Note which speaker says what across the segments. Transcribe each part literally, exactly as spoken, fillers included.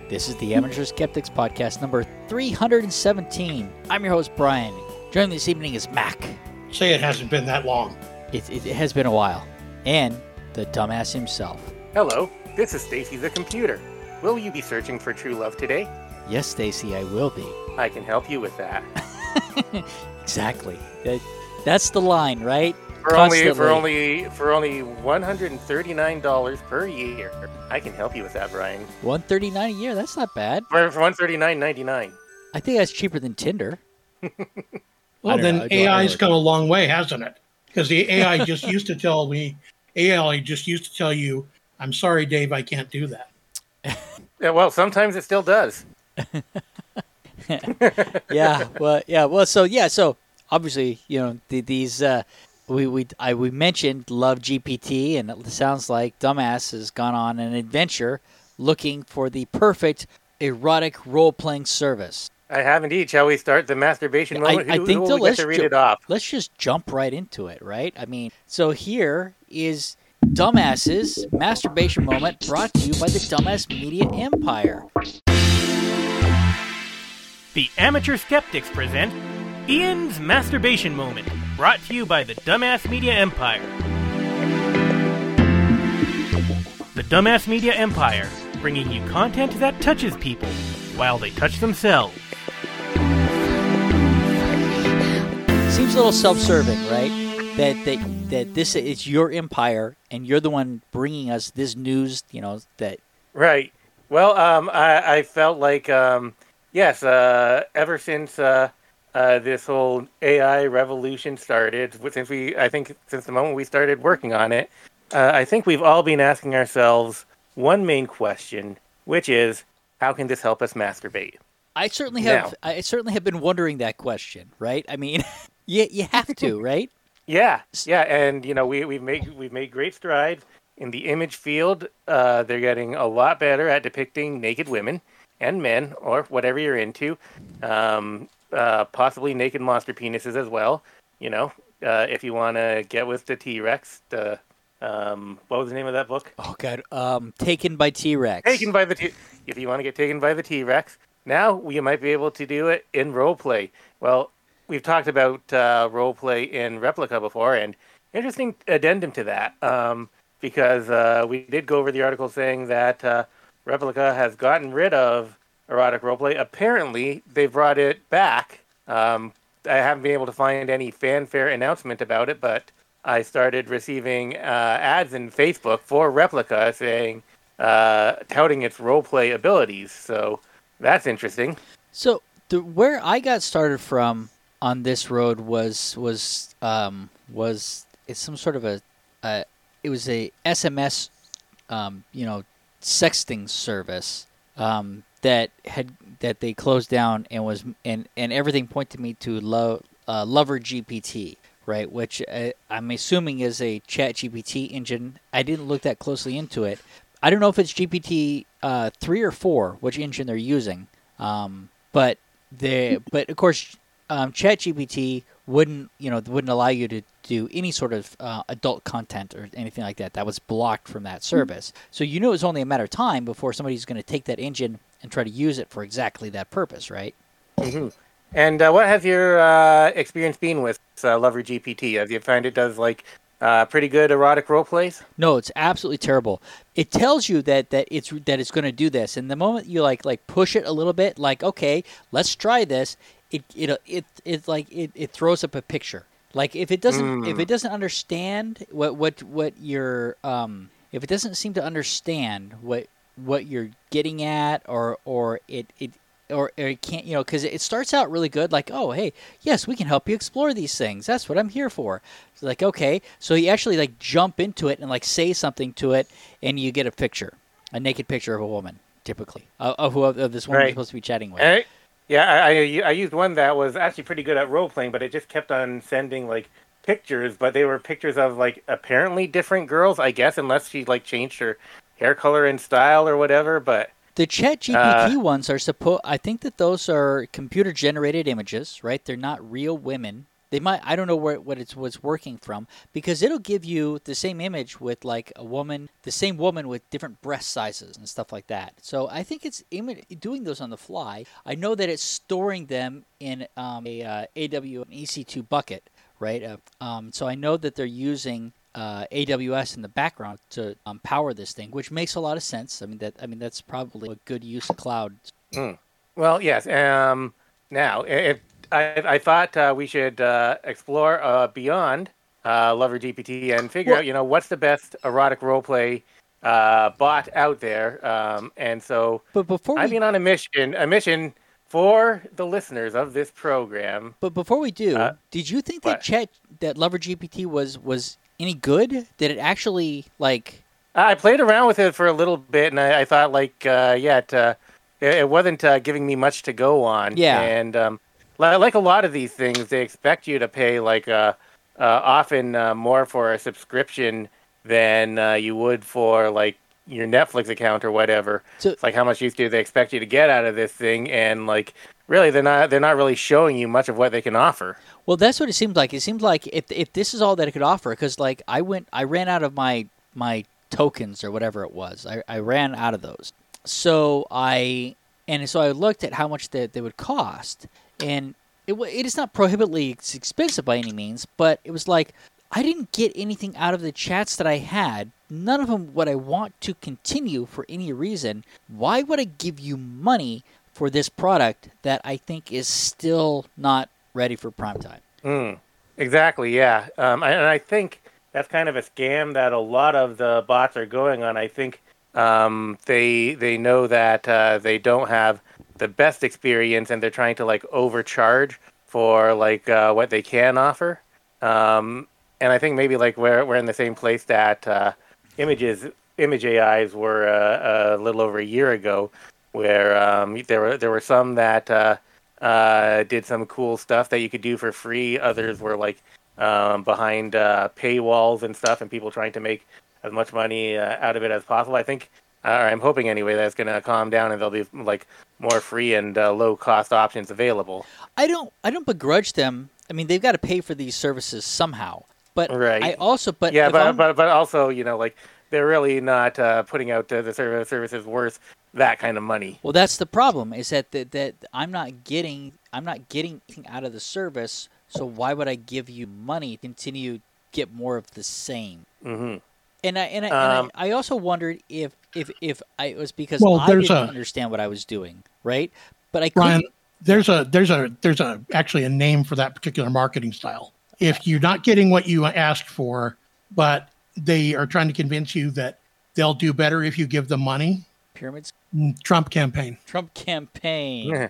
Speaker 1: This is the Amateur Skeptics Podcast number three hundred seventeen. I'm your host, Brian. Joining me this evening is Mac.
Speaker 2: Say it hasn't been that long.
Speaker 1: It, it, it has been a while. And the dumbass himself.
Speaker 3: Hello, this is Stacy the Computer. Will you be searching for true love today?
Speaker 1: Yes, Stacy, I will be.
Speaker 3: I can help you with that.
Speaker 1: Exactly. That, that's the line, right?
Speaker 3: For only, for only for only one hundred thirty-nine dollars per year. I can help you with that, Brian.
Speaker 1: one hundred thirty-nine dollars a year, that's not bad.
Speaker 3: For, for one hundred thirty-nine ninety-nine.
Speaker 1: I think that's cheaper than Tinder.
Speaker 2: Well, then A I's come a long way, hasn't it? Because the A I just used to tell me, A I just used to tell you, I'm sorry, Dave, I can't do that.
Speaker 3: Yeah, well, sometimes it still does.
Speaker 1: yeah, well, yeah, well, so, yeah, so, obviously, you know, the, these, uh, we we I, we mentioned Love G P T, and it sounds like Dumbass has gone on an adventure looking for the perfect erotic role-playing service.
Speaker 3: I have indeed. Shall we start the masturbation moment?
Speaker 1: I, I
Speaker 3: who,
Speaker 1: think
Speaker 3: who
Speaker 1: so.
Speaker 3: will
Speaker 1: Let's,
Speaker 3: get to read
Speaker 1: ju-
Speaker 3: it off?
Speaker 1: let's just jump right into it, right? I mean, so here is Dumbass's masturbation moment brought to you by the Dumbass Media Empire.
Speaker 4: The Amateur Skeptics present Ian's Masturbation Moment, brought to you by the Dumbass Media Empire. The Dumbass Media Empire, bringing you content that touches people while they touch themselves.
Speaker 1: Seems a little self-serving, right? That that that this is your empire, and you're the one bringing us this news. You know that.
Speaker 3: Right. Well, um, I, I felt like um, yes. Uh, ever since uh, uh, this whole A I revolution started, since we, I think, since the moment we started working on it, uh, I think we've all been asking ourselves one main question, which is, how can this help us masturbate?
Speaker 1: I certainly have.
Speaker 3: Now,
Speaker 1: I certainly have been wondering that question, right? I mean, you you have to, right?
Speaker 3: Yeah, yeah, and you know we we've made we've made great strides in the image field. Uh, they're getting a lot better at depicting naked women and men, or whatever you're into. Um, uh, possibly naked monster penises as well. You know, uh, if you want to get with the T-Rex. The um, what was the name of that book?
Speaker 1: Oh God, um, Taken by T-Rex.
Speaker 3: Taken by the T. If you want to get taken by the T-Rex, now you might be able to do it in roleplay. Well. We've talked about uh, roleplay in Replica before, and interesting addendum to that, um, because uh, we did go over the article saying that uh, Replica has gotten rid of erotic roleplay. Apparently, they brought it back. Um, I haven't been able to find any fanfare announcement about it, but I started receiving uh, ads in Facebook for Replica saying, uh, touting its roleplay abilities. So that's interesting.
Speaker 1: So the where I got started from on this road was was um, was it's some sort of a uh, it was a S M S um, you know sexting service um, that had that they closed down and was and, and everything pointed me to Lo, uh, Lover G P T, right, which uh, I'm assuming is a Chat G P T engine. I didn't look that closely into it. I don't know if it's G P T uh, three or four, which engine they're using, um, but they but of course. Um, ChatGPT wouldn't, you know, wouldn't allow you to do any sort of uh, adult content or anything like that. That was blocked from that service. So you knew it was only a matter of time before somebody's going to take that engine and try to use it for exactly that purpose, right?
Speaker 3: Mm-hmm. And uh, what has your uh, experience been with uh, Lover G P T? Have you found it does like uh, pretty good erotic role plays?
Speaker 1: No, it's absolutely terrible. It tells you that, that it's that it's going to do this, and the moment you like like push it a little bit, like okay, let's try this. It it it it like it, it throws up a picture. Like if it doesn't mm. if it doesn't understand what what what you're um if it doesn't seem to understand what what you're getting at or or it it or, or it can't you know because it starts out really good like oh hey yes we can help you explore these things that's what I'm here for. It's like okay so you actually like jump into it and like say something to it and you get a picture a naked picture of a woman typically of, of who of this woman
Speaker 3: right.
Speaker 1: you're supposed to be chatting with.
Speaker 3: Hey. Yeah, I, I I used one that was actually pretty good at role playing, but it just kept on sending like pictures, but they were pictures of like apparently different girls, I guess, unless she like changed her hair color and style or whatever. But
Speaker 1: the Chat G P T uh, ones are supposed. I think that those are computer generated images, right? They're not real women. They might. I don't know where what it's what's working from because it'll give you the same image with like a woman, the same woman with different breast sizes and stuff like that. So I think it's imi- doing those on the fly. I know that it's storing them in um, a uh, A W and E C two bucket, right? Uh, um, so I know that they're using uh, A W S in the background to um, power this thing, which makes a lot of sense. I mean that. I mean that's probably a good use of cloud.
Speaker 3: Mm. Well, yes. Um, now, if I, I thought uh, we should uh, explore uh, beyond uh, Lover G P T and figure
Speaker 1: Well-
Speaker 3: out, you know, what's the best erotic roleplay uh, bot out there. Um, and so
Speaker 1: But before
Speaker 3: I've
Speaker 1: we
Speaker 3: been on a mission, a mission for the listeners of this program.
Speaker 1: But before we do,
Speaker 3: Uh,
Speaker 1: did you think
Speaker 3: what?
Speaker 1: that Chat that Lover G P T was was any good? Did it actually like?
Speaker 3: I played around with it for a little bit, and I, I thought, like, uh, yeah, it, uh, it, it wasn't uh, giving me much to go on.
Speaker 1: Yeah.
Speaker 3: And um, li- like a lot of these things, they expect you to pay, like, uh, uh, often uh, more for a subscription than uh, you would for, like, your Netflix account or whatever.
Speaker 1: So-
Speaker 3: It's like how much use do they expect you to get out of this thing, and like, really, they're not they're not really showing you much of what they can offer.
Speaker 1: Well, that's what it seemed like. It seemed like if if this is all that it could offer, because like I went, I ran out of my my tokens or whatever it was. I, I ran out of those. So I and so I looked at how much they, they would cost, and it wa- it is not prohibitively ex- expensive by any means, but it was like I didn't get anything out of the chats that I had. None of them would I want to continue for any reason. Why would I give you money for this product that I think is still not ready for prime time?
Speaker 3: Mm, exactly, yeah. Um, and I think that's kind of a scam that a lot of the bots are going on. I think um, they they know that uh, they don't have the best experience, and they're trying to like overcharge for like uh, what they can offer. Um, and I think maybe like we're we're in the same place that uh, images image A Is were uh, a little over a year ago, where um, there were there were some that uh, uh, did some cool stuff that you could do for free. Others were like um, behind uh, paywalls and stuff, and people trying to make as much money uh, out of it as possible. I think, uh, or I'm hoping anyway, that's going to calm down and there'll be like more free and uh, low cost options available.
Speaker 1: I don't I don't begrudge them. I mean, they've got to pay for these services somehow. But
Speaker 3: Right.
Speaker 1: I also but
Speaker 3: yeah,
Speaker 1: if
Speaker 3: but,
Speaker 1: I'm-
Speaker 3: but but also, you know, like they're really not uh, putting out uh, the service services worth that kind of money.
Speaker 1: well, that's the problem is that that, that I'm not getting I'm not getting anything out of the service. So why would I give you money to continue to get more of the same?
Speaker 3: hmm
Speaker 1: And I and I,
Speaker 3: Um,
Speaker 1: and I, I also wondered if if if I, it was because
Speaker 2: Well,
Speaker 1: I
Speaker 2: there's
Speaker 1: didn't
Speaker 2: a-
Speaker 1: understand what I was doing, right? But I couldn't.
Speaker 2: Brian, there's a there's a there's a actually a name for that particular marketing style. If you're not getting what you asked for, but they are trying to convince you that they'll do better if you give them money,
Speaker 1: Pyramids
Speaker 2: Trump campaign.
Speaker 1: Trump campaign.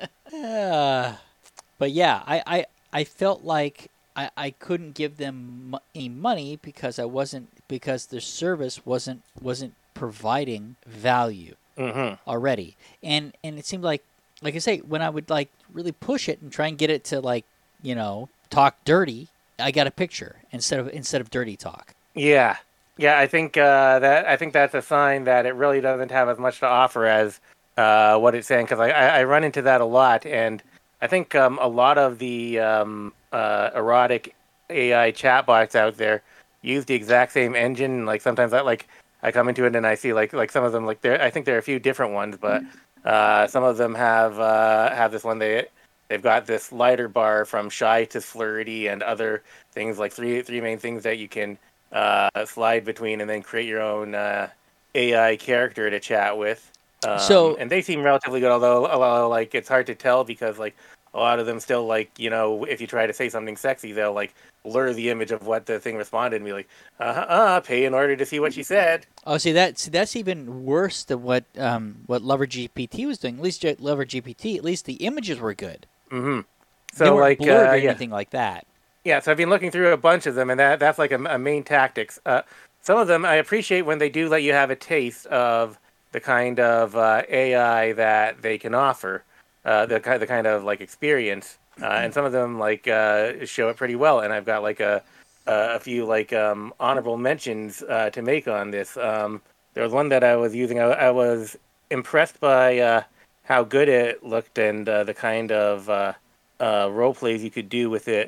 Speaker 1: Uh, but yeah, I, I, I felt like I, I couldn't give them mo- any money because I wasn't because the service wasn't wasn't providing value
Speaker 3: hmm
Speaker 1: already. And and it seemed like like I say, when I would like really push it and try and get it to like, you know, talk dirty, I got a picture instead of instead of dirty talk.
Speaker 3: Yeah, yeah. I think uh, that I think that's a sign that it really doesn't have as much to offer as uh, what it's saying. Because I, I, I run into that a lot, and I think um, a lot of the um, uh, erotic A I chatbots out there use the exact same engine. Like sometimes I like I come into it and I see like like some of them like there. I think there are a few different ones, but uh, some of them have uh, have this one. They they've got this lighter bar from shy to flirty and other things like three three main things that you can uh, slide between and then create your own uh, A I character to chat with. Um,
Speaker 1: So-
Speaker 3: and they seem relatively good, although, although like it's hard to tell because like a lot of them still like, you know, if you try to say something sexy, they'll like blur the image of what the thing responded and be like, uh uh, pay in order to see what she said.
Speaker 1: Oh, see that see, that's even worse than what um what Lover G P T was doing. At least J- Lover G P T, at least the images were good.
Speaker 3: Mm-hmm.
Speaker 1: they
Speaker 3: So
Speaker 1: weren't
Speaker 3: like,
Speaker 1: blurred
Speaker 3: uh,
Speaker 1: or
Speaker 3: yeah.
Speaker 1: anything like that.
Speaker 3: Yeah, so I've been looking through a bunch of them, and that that's like a, a main tactics. Uh, some of them I appreciate when they do let you have a taste of the kind of uh, A I that they can offer, uh, the kind the kind of like experience, uh, and some of them like uh, show it pretty well. And I've got like a a few like um, honorable mentions uh, to make on this. Um, there was one that I was using. I, I was impressed by uh, how good it looked and uh, the kind of uh, uh, role plays you could do with it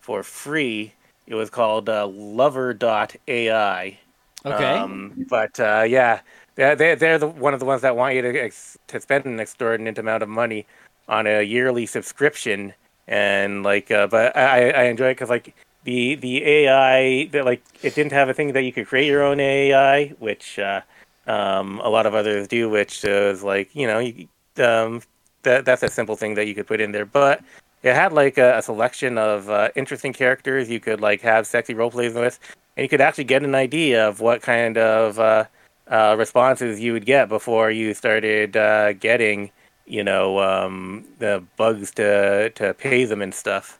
Speaker 3: for free. It was called uh, Lover dot A I.
Speaker 1: Okay.
Speaker 3: Um, but uh, yeah, they're they're, they're the, one of the ones that want you to ex- to spend an exorbitant amount of money on a yearly subscription, and like, uh, but I I enjoy it because like the the A I that like it didn't have a thing that you could create your own A I, which uh, um, a lot of others do, which is like you know you, um, that that's a simple thing that you could put in there, but it had like a, a selection of uh, interesting characters you could like have sexy role plays with, and you could actually get an idea of what kind of uh, uh, responses you would get before you started uh, getting, you know, um, the bugs to to pay them and stuff.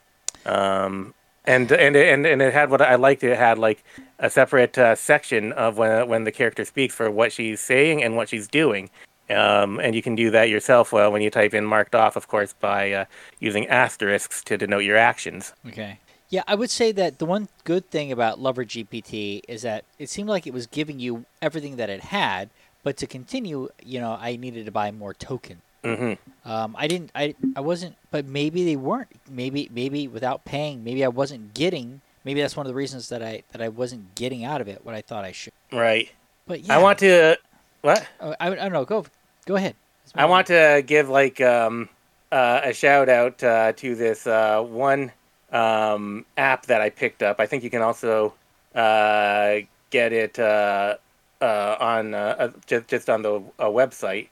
Speaker 3: Um, and and and and it had what I liked. It had like a separate uh, section of when when the character speaks for what she's saying and what she's doing. Um, and you can do that yourself well, when you type in marked off, of course, by uh, using asterisks to denote your actions.
Speaker 1: Okay. Yeah, I would say that the one good thing about Lover G P T is that it seemed like it was giving you everything that it had, but to continue, you know, I needed to buy more tokens.
Speaker 3: Mm-hmm.
Speaker 1: Um, I didn't, I, I wasn't, but maybe they weren't. Maybe, maybe without paying, maybe I wasn't getting. Maybe that's one of the reasons that I that I wasn't getting out of it what I thought I should.
Speaker 3: Right.
Speaker 1: But yeah,
Speaker 3: I want to. What?
Speaker 1: Oh, I, I don't know. Go, go ahead.
Speaker 3: I want to give like um, uh, a shout out uh, to this uh, one um, app that I picked up. I think you can also uh, get it uh, uh, on uh, just just on the uh, website,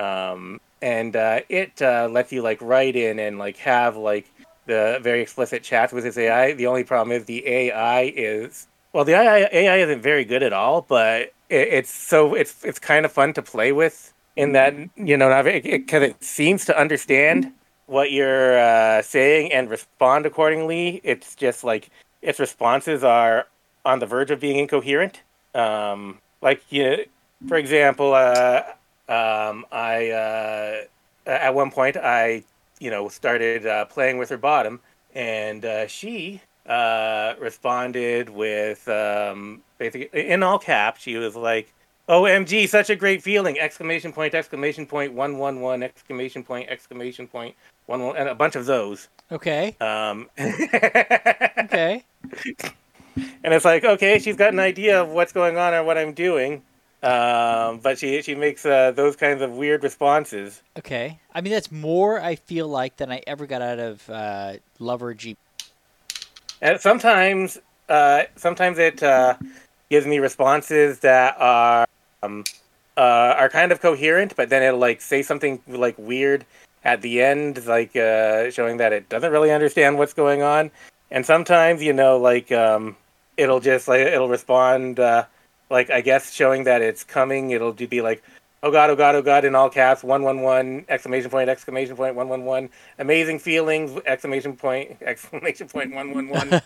Speaker 3: um, and uh, it uh, lets you like write in and like have like the very explicit chats with this A I. The only problem is the A I is well, the A I, A I isn't very good at all, but it, it's so it's it's kind of fun to play with. In that, you know, because it, it seems to understand what you're uh, saying and respond accordingly. It's just like its responses are on the verge of being incoherent. Um, like, you know, for example, uh, um, I uh, at one point I, you know, started uh, playing with her bottom, and uh, she uh, responded with um, basically in all caps. She was like, O M G, such a great feeling! Exclamation point, exclamation point, one one one, exclamation point, exclamation point, one one, and a bunch of those.
Speaker 1: Okay.
Speaker 3: Um,
Speaker 1: okay.
Speaker 3: And it's like, okay, she's got an idea of what's going on or what I'm doing, um, but she she makes uh, those kinds of weird responses.
Speaker 1: Okay. I mean, that's more, I feel like, than I ever got out of uh, Lover G.
Speaker 3: And sometimes, uh, sometimes it uh, gives me responses that are. Um, uh, are kind of coherent, but then it'll like say something like weird at the end, like uh, showing that it doesn't really understand what's going on. And sometimes, you know, like um, it'll just like it'll respond, uh, like I guess showing that it's coming. It'll be like, oh god, oh god, oh god, in all caps, one one one, exclamation point, exclamation point, one one one, amazing feelings, exclamation point, exclamation point, one one one.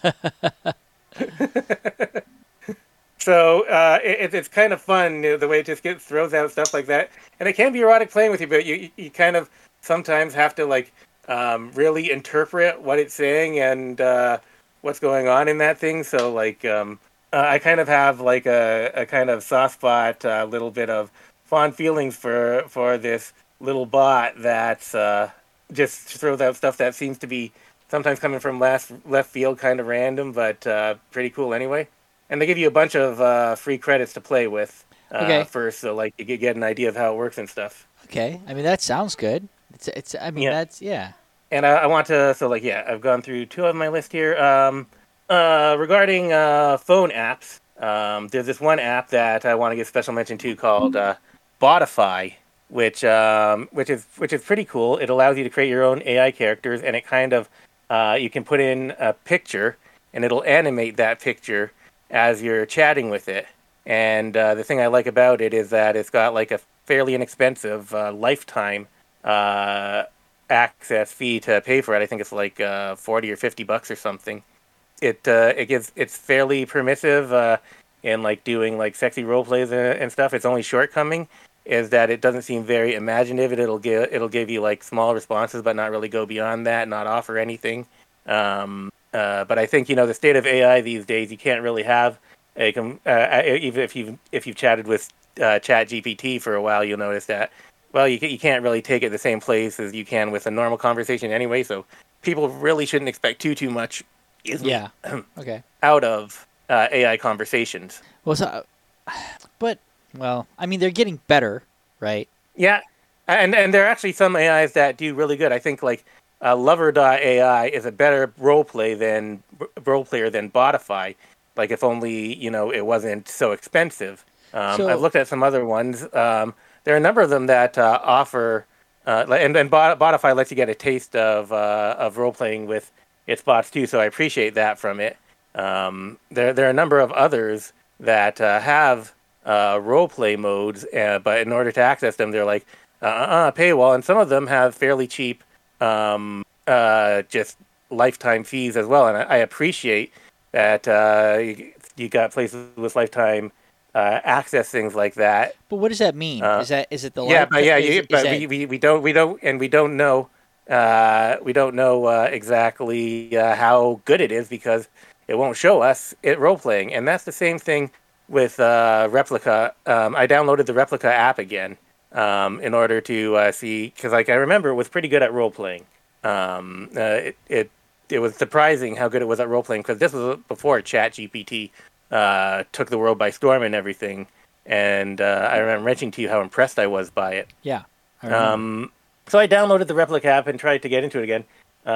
Speaker 3: So uh, it, it's kind of fun the way it just gets, throws out stuff like that, and it can be erotic playing with you. But you you kind of sometimes have to like um, really interpret what it's saying and uh, what's going on in that thing. So like um, uh, I kind of have like a, a kind of soft spot, a uh, little bit of fond feelings for for this little bot that's uh, just throws out stuff that seems to be sometimes coming from left left field, kind of random, but uh, pretty cool anyway. And they give you a bunch of uh, free credits to play with uh,
Speaker 1: okay.
Speaker 3: first, so like you get an idea of how it works and stuff.
Speaker 1: Okay, I mean that sounds good. It's, it's. I mean
Speaker 3: yeah.
Speaker 1: that's yeah.
Speaker 3: And I, I want to, so like yeah, I've gone through two of my list here. Um, uh, regarding uh, phone apps, um, there's this one app that I want to give special mention to called uh, Botify, which um, which is which is pretty cool. It allows you to create your own A I characters, and it kind of uh, you can put in a picture, and it'll animate that picture as you're chatting with it. And uh, the thing I like about it is that it's got like a fairly inexpensive uh, lifetime uh, access fee to pay for it. I think it's like uh, forty or fifty bucks or something. It uh, it gives it's fairly permissive uh, in like doing like sexy role plays and, and stuff. Its only shortcoming is that it doesn't seem very imaginative. It'll give it'll give you like small responses, but not really go beyond that. Not offer anything. Um, Uh, but I think, you know, the state of A I these days, you can't really have a, uh, even if you've, if you've chatted with uh, Chat G P T for a while, you'll notice that, well, you, you can't really take it the same place as you can with a normal conversation anyway. So people really shouldn't expect too, too much excuse me,
Speaker 1: Yeah. Okay.
Speaker 3: out of uh, A I conversations.
Speaker 1: Well, so, but well, I mean, they're getting better, right?
Speaker 3: Yeah, and and there are actually some A Is that do really good. I think like uh, Lover dot A I is a better role play than role player than Botify. Like if only you know it wasn't so expensive. Um,
Speaker 1: So-
Speaker 3: I've looked at some other ones. Um, there are a number of them that uh, offer, uh, and and Bot- Botify lets you get a taste of uh, of role playing with its bots too. So I appreciate that from it. Um, there there are a number of others that uh, have uh, role play modes, uh, but in order to access them, they're like uh uh paywall, and some of them have fairly cheap um, uh, just lifetime fees as well. And I, I appreciate that uh, you, you got places with lifetime uh, access things like that.
Speaker 1: But what does that mean?
Speaker 3: Uh,
Speaker 1: is that is it the
Speaker 3: Yeah,
Speaker 1: life-
Speaker 3: but yeah,
Speaker 1: is-
Speaker 3: you,
Speaker 1: is
Speaker 3: but
Speaker 1: that-
Speaker 3: we, we, we don't we don't and we don't know uh, we don't know uh, exactly uh, how good it is because it won't show us it role playing, and that's the same thing with uh, Replica. Um, I downloaded the Replica app again um, in order to uh, see because like I remember it was pretty good at role playing. Um, uh, it, it it was surprising how good it was at role playing because this was before ChatGPT uh, took the world by storm and everything. And uh, I remember mentioning to you how impressed I was by it.
Speaker 1: yeah. I remember.
Speaker 3: Um, so I downloaded the Replica app and tried to get into it again.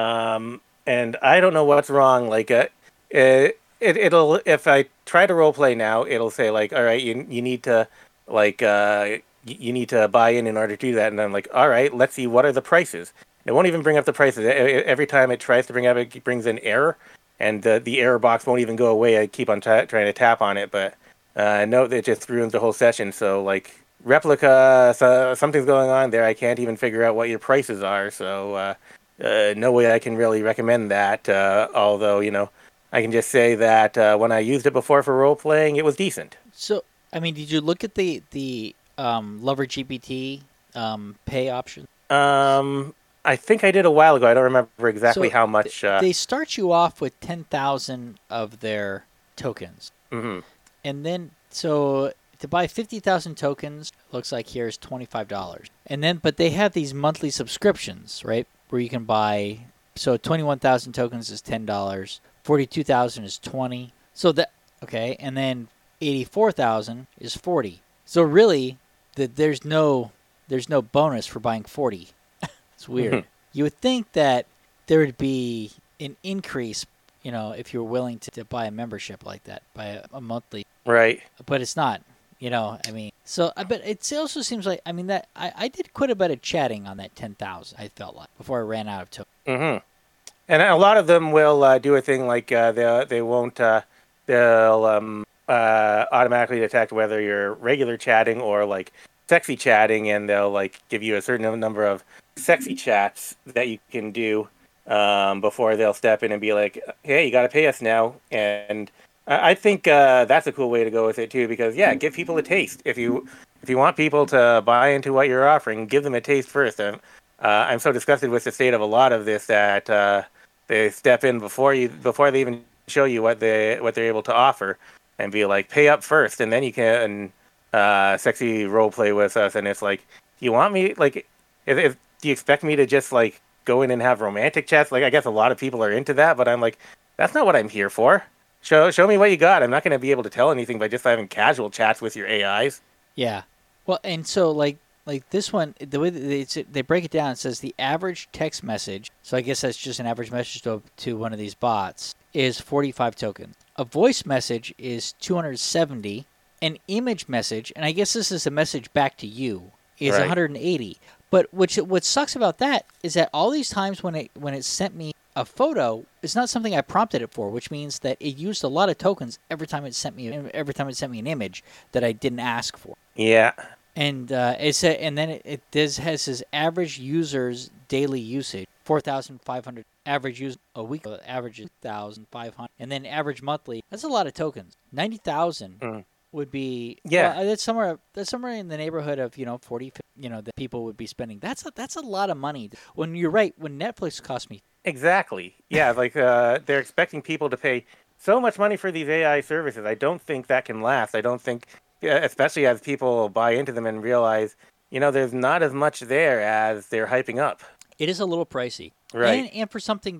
Speaker 3: Um, and I don't know what's wrong. Like, uh, it, it it'll if I try to roleplay now, it'll say like, all right, you you need to like uh, y- you need to buy in in order to do that. And I'm like, all right, let's see what are the prices. It won't even bring up the prices. E- e- Every time it tries to bring up, it brings an error, and the the error box won't even go away. I keep on ta- trying to tap on it, but uh, no, it just ruins the whole session. So like Replica, so something's going on there. I can't even figure out what your prices are. So uh, uh, no way I can really recommend that. Uh, although you know, I can just say that uh, when I used it before for role playing, it was decent.
Speaker 1: So, I mean, did you look at the the um, Lover G P T um, pay option?
Speaker 3: Um, I think I did a while ago. I don't remember exactly
Speaker 1: So
Speaker 3: how much. Uh,
Speaker 1: They start you off with ten thousand of their tokens,
Speaker 3: mhm.
Speaker 1: and then so to buy fifty thousand tokens, looks like here's twenty five dollars, and then but they have these monthly subscriptions, right, where you can buy. So twenty one thousand tokens is ten dollars, forty two thousand is twenty. So that okay, and then eighty four thousand is forty. So really, that there's no there's no bonus for buying forty. It's weird.
Speaker 3: Mhm.
Speaker 1: You would think that there would be an increase, you know, if you're willing to, to buy a membership like that, buy a, a monthly,
Speaker 3: Right.
Speaker 1: but it's not. You know, I mean, so I but it also seems like I mean that I, I did quite a bit of chatting on that ten thousand. I felt like before I ran out of tokens.
Speaker 3: Mm-hmm. And a lot of them will uh, do a thing like uh, they they won't uh, they'll um, uh, automatically detect whether you're regular chatting or like sexy chatting, and they'll like give you a certain number of sexy chats that you can do um, before they'll step in and be like, "Hey, you got to pay us now." And I I think uh, that's a cool way to go with it too, because yeah, give people a taste. If you if you want people to buy into what you're offering, give them a taste first. And uh, I'm so disgusted with the state of a lot of this that uh, they step in before you before they even show you what they what they're able to offer, and be like, pay up first, and then you can uh, sexy role play with us. And it's like, do you want me like if, if do you expect me to just like go in and have romantic chats? Like I guess a lot of people are into that, but I'm like, that's not what I'm here for. Show show me what you got. I'm not going to be able to tell anything by just having casual chats with your A Is.
Speaker 1: Yeah. Well, and so like like this one, the way that they it's- they break it down, it says the average text message. So I guess that's just an average message to to one of these bots is forty-five tokens. A voice message is two hundred seventy. An image message, and I guess this is a message back to you, is
Speaker 3: Right.
Speaker 1: one hundred eighty. But which what sucks about that is that all these times when it when it sent me a photo, it's not something I prompted it for, which means that it used a lot of tokens every time it sent me every time it sent me an image that I didn't ask for.
Speaker 3: Yeah.
Speaker 1: And uh, it said, and then it, it does has his average users daily usage four thousand five hundred. Average use a week uh, average is thousand five hundred, and then average monthly. That's a lot of tokens. Ninety thousand
Speaker 3: Mm.
Speaker 1: would be
Speaker 3: Yeah.
Speaker 1: well, that's somewhere that's somewhere in the neighborhood of you know forty. You know that people would be spending. That's a, that's a lot of money. When you're right, when Netflix cost me.
Speaker 3: Exactly. Yeah, like uh, they're expecting people to pay so much money for these A I services. I don't think that can last. I don't think, yeah, especially as people buy into them and realize, you know, there's not as much there as they're hyping up.
Speaker 1: It is a little pricey.
Speaker 3: Right.
Speaker 1: And, and for something that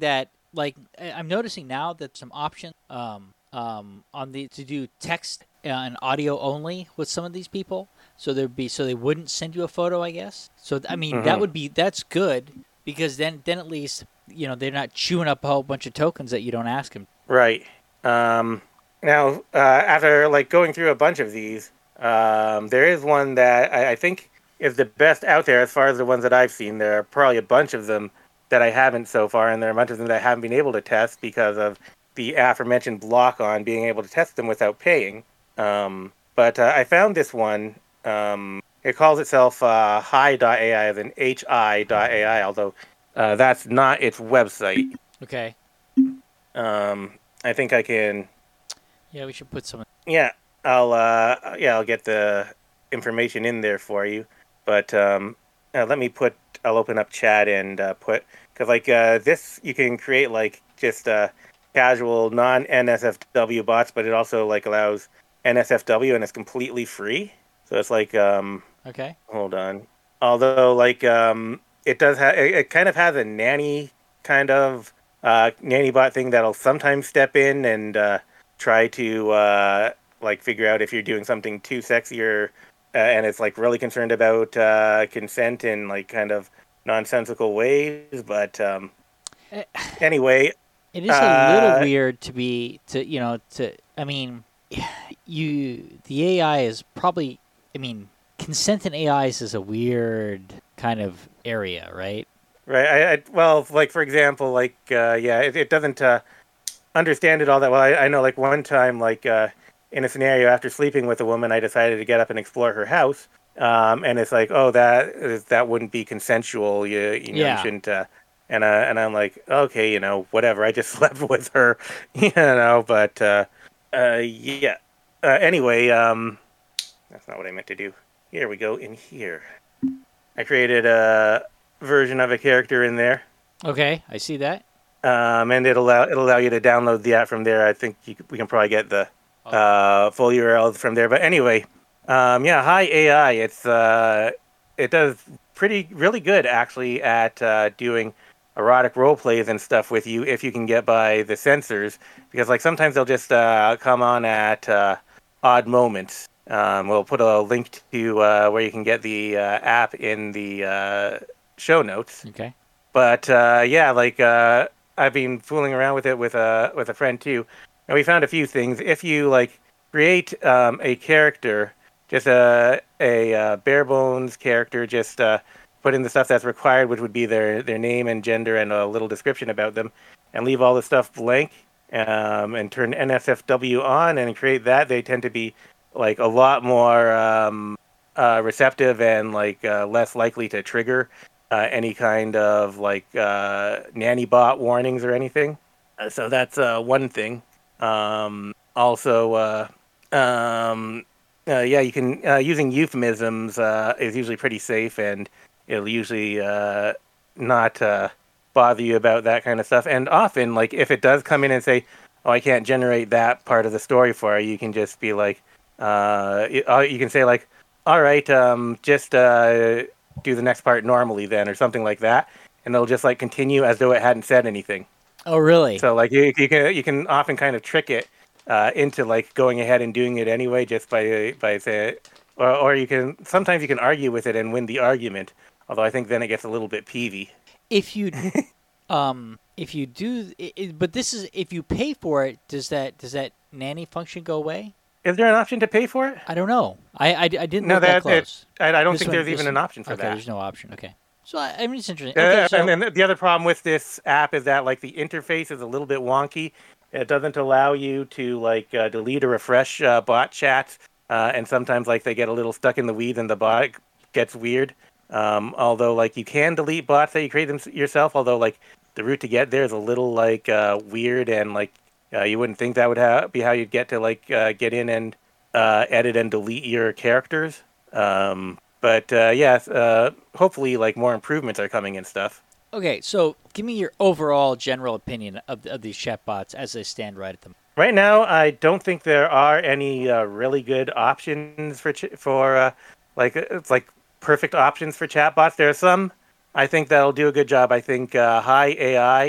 Speaker 1: like I- I'm noticing now that some options um um on the to do text and audio only with some of these people. So there'd be so they wouldn't send you a photo, I guess. So I mean that
Speaker 3: Mhm.
Speaker 1: would be that's good because then then at least you know they're not chewing up a whole bunch of tokens that you don't ask them.
Speaker 3: Right. Um, now, uh, after like going through a bunch of these, um, there is one that I, I think is the best out there as far as the ones that I've seen. There are probably a bunch of them that I haven't so far, and there are a bunch of them that I haven't been able to test because of the aforementioned block on being able to test them without paying. Um, but uh, I found this one. Um, it calls itself uh, hi dot A I as in H I dot A I, although uh, that's not its website.
Speaker 1: Okay.
Speaker 3: Um, I think I can.
Speaker 1: Yeah, we should put some.
Speaker 3: Yeah, I'll. Uh, yeah, I'll get the information in there for you. But um, uh, let me put. I'll open up chat and uh, put because like uh, this, you can create like just uh, casual non N S F W bots, but it also like allows N S F W and it's completely free. So it's like um,
Speaker 1: Okay.
Speaker 3: hold on. Although like um, it does have it, it kind of has a nanny kind of uh, nanny bot thing that'll sometimes step in and uh, try to uh, like figure out if you're doing something too sexy or uh, and it's like really concerned about uh, consent in like kind of nonsensical ways. But um,
Speaker 1: Eh,
Speaker 3: anyway,
Speaker 1: It is a little
Speaker 3: uh,
Speaker 1: weird to be to you know to I mean you the A I is probably I mean consent in A Is is a weird kind of area, right?
Speaker 3: right. I, I well, like for example, like uh, yeah, it, it doesn't uh, understand it all that well. I, I know like one time, like uh, in a scenario after sleeping with a woman, I decided to get up and explore her house. Um, and it's like, oh, that is, that wouldn't be consensual. You you know you
Speaker 1: Yeah.
Speaker 3: shouldn't. Uh, and uh, and I'm like, okay, you know, whatever. I just slept with her, you know. But uh, uh, yeah. Uh, anyway, um, that's not what I meant to do. Here we go. In here, I created a version of a character in there.
Speaker 1: Okay, I see that.
Speaker 3: Um, and it'll allow it'll allow you to download the app from there. I think you, we can probably get the uh, full U R L from there. But anyway, um, yeah, hi A I. It's uh, it does pretty really good actually at uh, doing erotic role plays and stuff with you if you can get by the sensors because like sometimes they'll just uh, come on at uh, odd moments. Um, we'll put a link to uh, where you can get the uh, app in the uh, show notes.
Speaker 1: Okay.
Speaker 3: But uh, yeah, like uh, I've been fooling around with it with a with a friend too, and we found a few things. If you like create um, a character, just a a uh, bare bones character, just uh, put in the stuff that's required, which would be their their name and gender and a little description about them, and leave all the stuff blank, um, and turn N S F W on and create that. They tend to be like a lot more um, uh, receptive and like uh, less likely to trigger uh, any kind of like uh, nanny bot warnings or anything. Uh, so that's uh, one thing. Um, also, uh, um, uh, yeah, you can uh, using euphemisms uh, is usually pretty safe, and it'll usually uh, not uh, bother you about that kind of stuff. And often, like if it does come in and say, "Oh, I can't generate that part of the story for you," you can just be like, uh, you, uh, you can say like, "All right, um, just." Uh, do the next part normally then or something like that, and they'll just like continue as though it hadn't said anything.
Speaker 1: Oh, really?
Speaker 3: So like you, you can you can often kind of trick it uh, into like going ahead and doing it anyway just by by say or or you can sometimes you can argue with it and win the argument, although I think then it gets a little bit peevy.
Speaker 1: If you um if you do it, it- but this is if you pay for it, does that does that nanny function go away?
Speaker 3: Is there an option to pay for it?
Speaker 1: I don't know. I I, I didn't
Speaker 3: No,
Speaker 1: look that,
Speaker 3: that-
Speaker 1: close.
Speaker 3: I, I don't
Speaker 1: This
Speaker 3: think
Speaker 1: one-
Speaker 3: there's
Speaker 1: this
Speaker 3: even
Speaker 1: one-
Speaker 3: an option for
Speaker 1: okay,
Speaker 3: that.
Speaker 1: there's no option. Okay. So I, I mean it's interesting.
Speaker 3: Uh,
Speaker 1: Okay, so
Speaker 3: and then the other problem with this app is that like the interface is a little bit wonky. It doesn't allow you to like uh, delete or refresh uh, bot chats, uh, and sometimes like they get a little stuck in the weeds and the bot gets weird. Um, although like you can delete bots that you create them yourself, although like the route to get there is a little like uh, weird and like uh, you wouldn't think that would ha- be how you'd get to like uh, get in and uh, edit and delete your characters. Um, But uh, yeah, uh, hopefully, like more improvements are coming and stuff.
Speaker 1: okay, so give me your overall general opinion of of these chatbots as they stand right at the moment.
Speaker 3: Right now, I don't think there are any uh, really good options for ch- for uh, like it's like perfect options for chatbots. There are some I think that'll do a good job. I think uh, Hi A I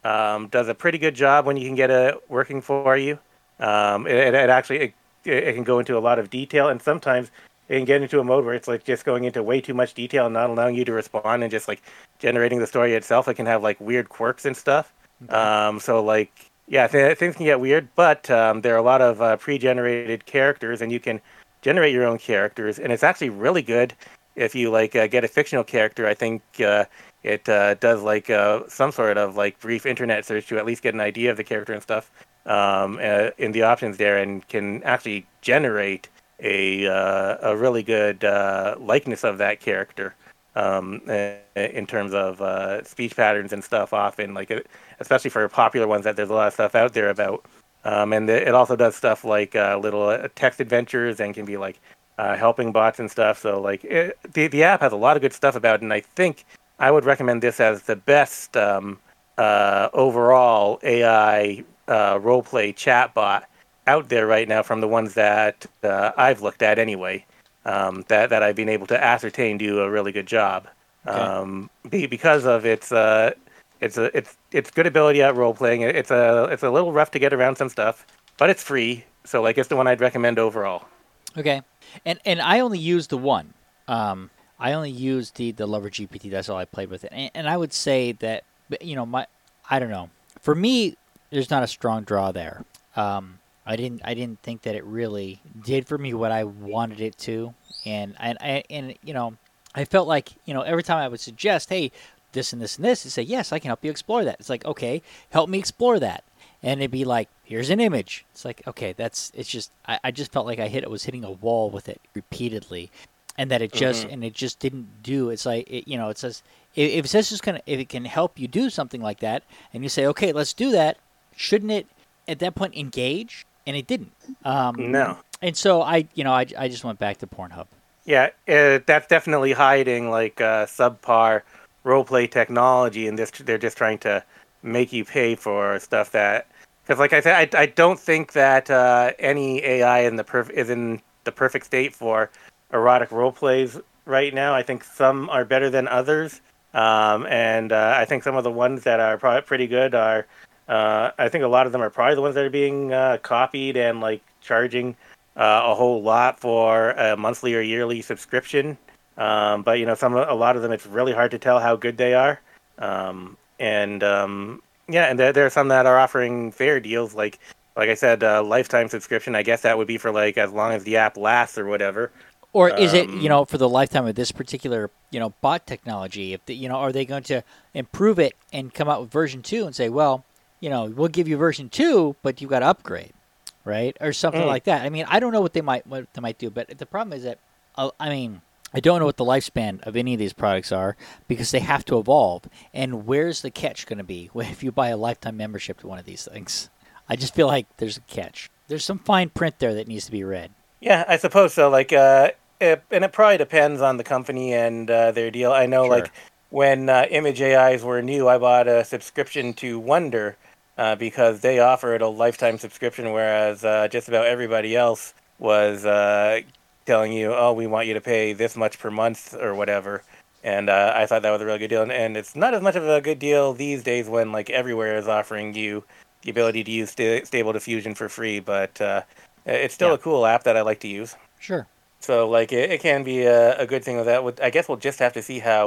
Speaker 3: um, does a pretty good job when you can get it working for you. Um, it, it actually it, it can go into a lot of detail, and sometimes it can get into a mode where it's like just going into way too much detail and not allowing you to respond and just like generating the story itself. It can have like weird quirks and stuff.
Speaker 1: Okay.
Speaker 3: Um, so like yeah, th- things can get weird, but um, there are a lot of uh, pre-generated characters, and you can generate your own characters, and it's actually really good if you like uh, get a fictional character. I think uh, it uh, does like uh, some sort of like brief internet search to at least get an idea of the character and stuff um, uh, in the options there, and can actually generate a uh, a really good uh, likeness of that character um, uh, in terms of uh, speech patterns and stuff. Often, like it, especially for popular ones, that there's a lot of stuff out there about. Um, and the, it also does stuff like uh, little uh, text adventures and can be like uh, helping bots and stuff. So like it, the the app has a lot of good stuff about it, and I think I would recommend this as the best um, uh, overall A I uh, roleplay chatbot out there right now from the ones that uh, I've looked at anyway. Um, that that I've been able to ascertain do a really good job.
Speaker 1: Okay.
Speaker 3: Um, be, because of its uh, it's a it's it's good ability at role playing. It's a it's a little rough to get around some stuff, but it's free. So like it's the one I'd recommend overall.
Speaker 1: Okay, and and I only used the one. Um, I only used the the Lover G P T. That's all I played with it, and, and I would say that you know my I don't know. For me, there's not a strong draw there. Um, I didn't I didn't think that it really did for me what I wanted it to, and and I and you know I felt like you know every time I would suggest, hey, this and this and this, and say, yes, I can help you explore that. It's like, okay, help me explore that. And it'd be like, here's an image. It's like, okay, that's, it's just, I, I just felt like I hit it, was hitting a wall with it repeatedly. And that it just,
Speaker 3: Mm-hmm.
Speaker 1: and it just didn't do, it's like, it, you know, it says, if, if it says just kind of, if it can help you do something like that, and you say, okay, let's do that, shouldn't it at that point engage? And it didn't. Um,
Speaker 3: No.
Speaker 1: And so I, you know, I, I just went back to Pornhub.
Speaker 3: Yeah, uh, that's definitely hiding like uh, subpar roleplay technology, and this they're just trying to make you pay for stuff that. Because, like I said, I, I don't think that uh, any A I in the perf- is in the perfect state for erotic roleplays right now. I think some are better than others, um, and uh, I think some of the ones that are probably pretty good are. Uh, I think a lot of them are probably the ones that are being uh, copied and like charging uh, a whole lot for a monthly or yearly subscription. Um, but you know, some a lot of them, it's really hard to tell how good they are. Um, and um, yeah, and there, there are some that are offering fair deals, like like I said, uh, lifetime subscription. I guess that would be for like as long as the app lasts or whatever.
Speaker 1: Or is it, you
Speaker 3: Um,
Speaker 1: know, for the lifetime of this particular, you know, bot technology? If the, you know, are they going to improve it and come out with version two and say, well, you know, we'll give you version two, but you got to upgrade, right, or something
Speaker 3: Mm.
Speaker 1: like that? I mean, I don't know what they might what they might do, but the problem is that, uh, I mean, I don't know what the lifespan of any of these products are because they have to evolve. And where's the catch going to be if you buy a lifetime membership to one of these things? I just feel like there's a catch. There's some fine print there that needs to be read.
Speaker 3: Yeah, I suppose so. Like, uh, it, and it probably depends on the company and uh, their deal. I know,
Speaker 1: Sure.
Speaker 3: like, when uh, image A Is were new, I bought a subscription to Wonder uh, because they offered a lifetime subscription, whereas uh, just about everybody else was uh, telling you, oh, we want you to pay this much per month or whatever. And uh, I thought that was a really good deal. And, and it's not as much of a good deal these days when, like, everywhere is offering you the ability to use sta- Stable Diffusion for free, but uh, it's still
Speaker 1: Yeah.
Speaker 3: a cool app that I like to use.
Speaker 1: Sure.
Speaker 3: So, like, it, it can be a, a good thing with that. With- I guess we'll just have to see how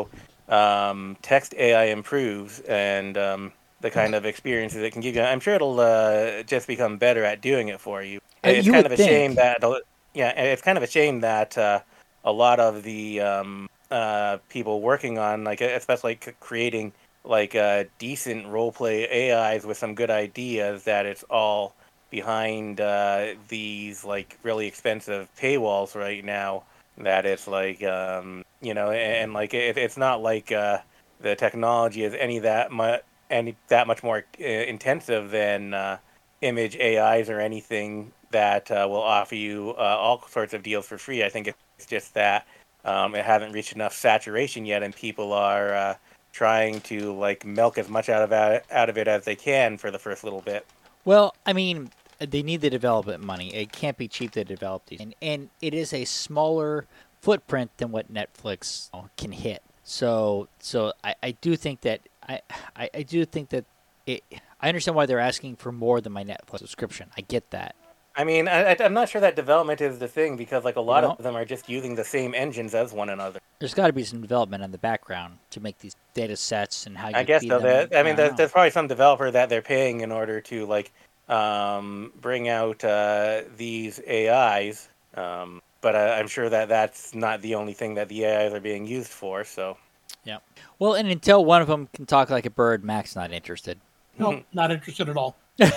Speaker 3: um, text A I improves and um, the kind of experiences it can give you. I'm sure it'll uh, just become better at doing it for you.
Speaker 1: Uh,
Speaker 3: It's
Speaker 1: you
Speaker 3: kind
Speaker 1: would
Speaker 3: of a shame
Speaker 1: think.
Speaker 3: that, yeah, it's kind of a shame that uh, a lot of the um, uh, people working on, like, especially c- creating like uh, decent roleplay A Is with some good ideas, that it's all behind uh, these like really expensive paywalls right now. That it's like um, you know, and, and like it, it's not like uh, the technology is any that much any that much more uh, intensive than uh, image A Is or anything that uh, will offer you uh, all sorts of deals for free. I think it's just that um, it hasn't reached enough saturation yet, and people are uh, trying to like milk as much out of it, out of it as they can for the first little bit.
Speaker 1: Well, I mean, they need the development money. It can't be cheap to develop these, and and it is a smaller footprint than what Netflix can hit. So so I, I do think that I, I I do think that it, I understand why they're asking for more than my Netflix subscription. I get that.
Speaker 3: I mean, I, I'm not sure that development is the thing because, like, a lot
Speaker 1: You know?
Speaker 3: of them are just using the same engines as one another.
Speaker 1: There's got to be some development in the background to make these data sets and how you
Speaker 3: I guess
Speaker 1: feed
Speaker 3: so.
Speaker 1: them.
Speaker 3: That, I mean,
Speaker 1: don't
Speaker 3: there's,
Speaker 1: know.
Speaker 3: there's probably some developer that they're paying in order to, like, um, bring out uh, these A Is. Um, but I, I'm sure that that's not the only thing that the A Is are being used for. So,
Speaker 1: Yeah. Well, and until one of them can talk like a bird, Mac's not interested.
Speaker 2: Nope, not interested at all.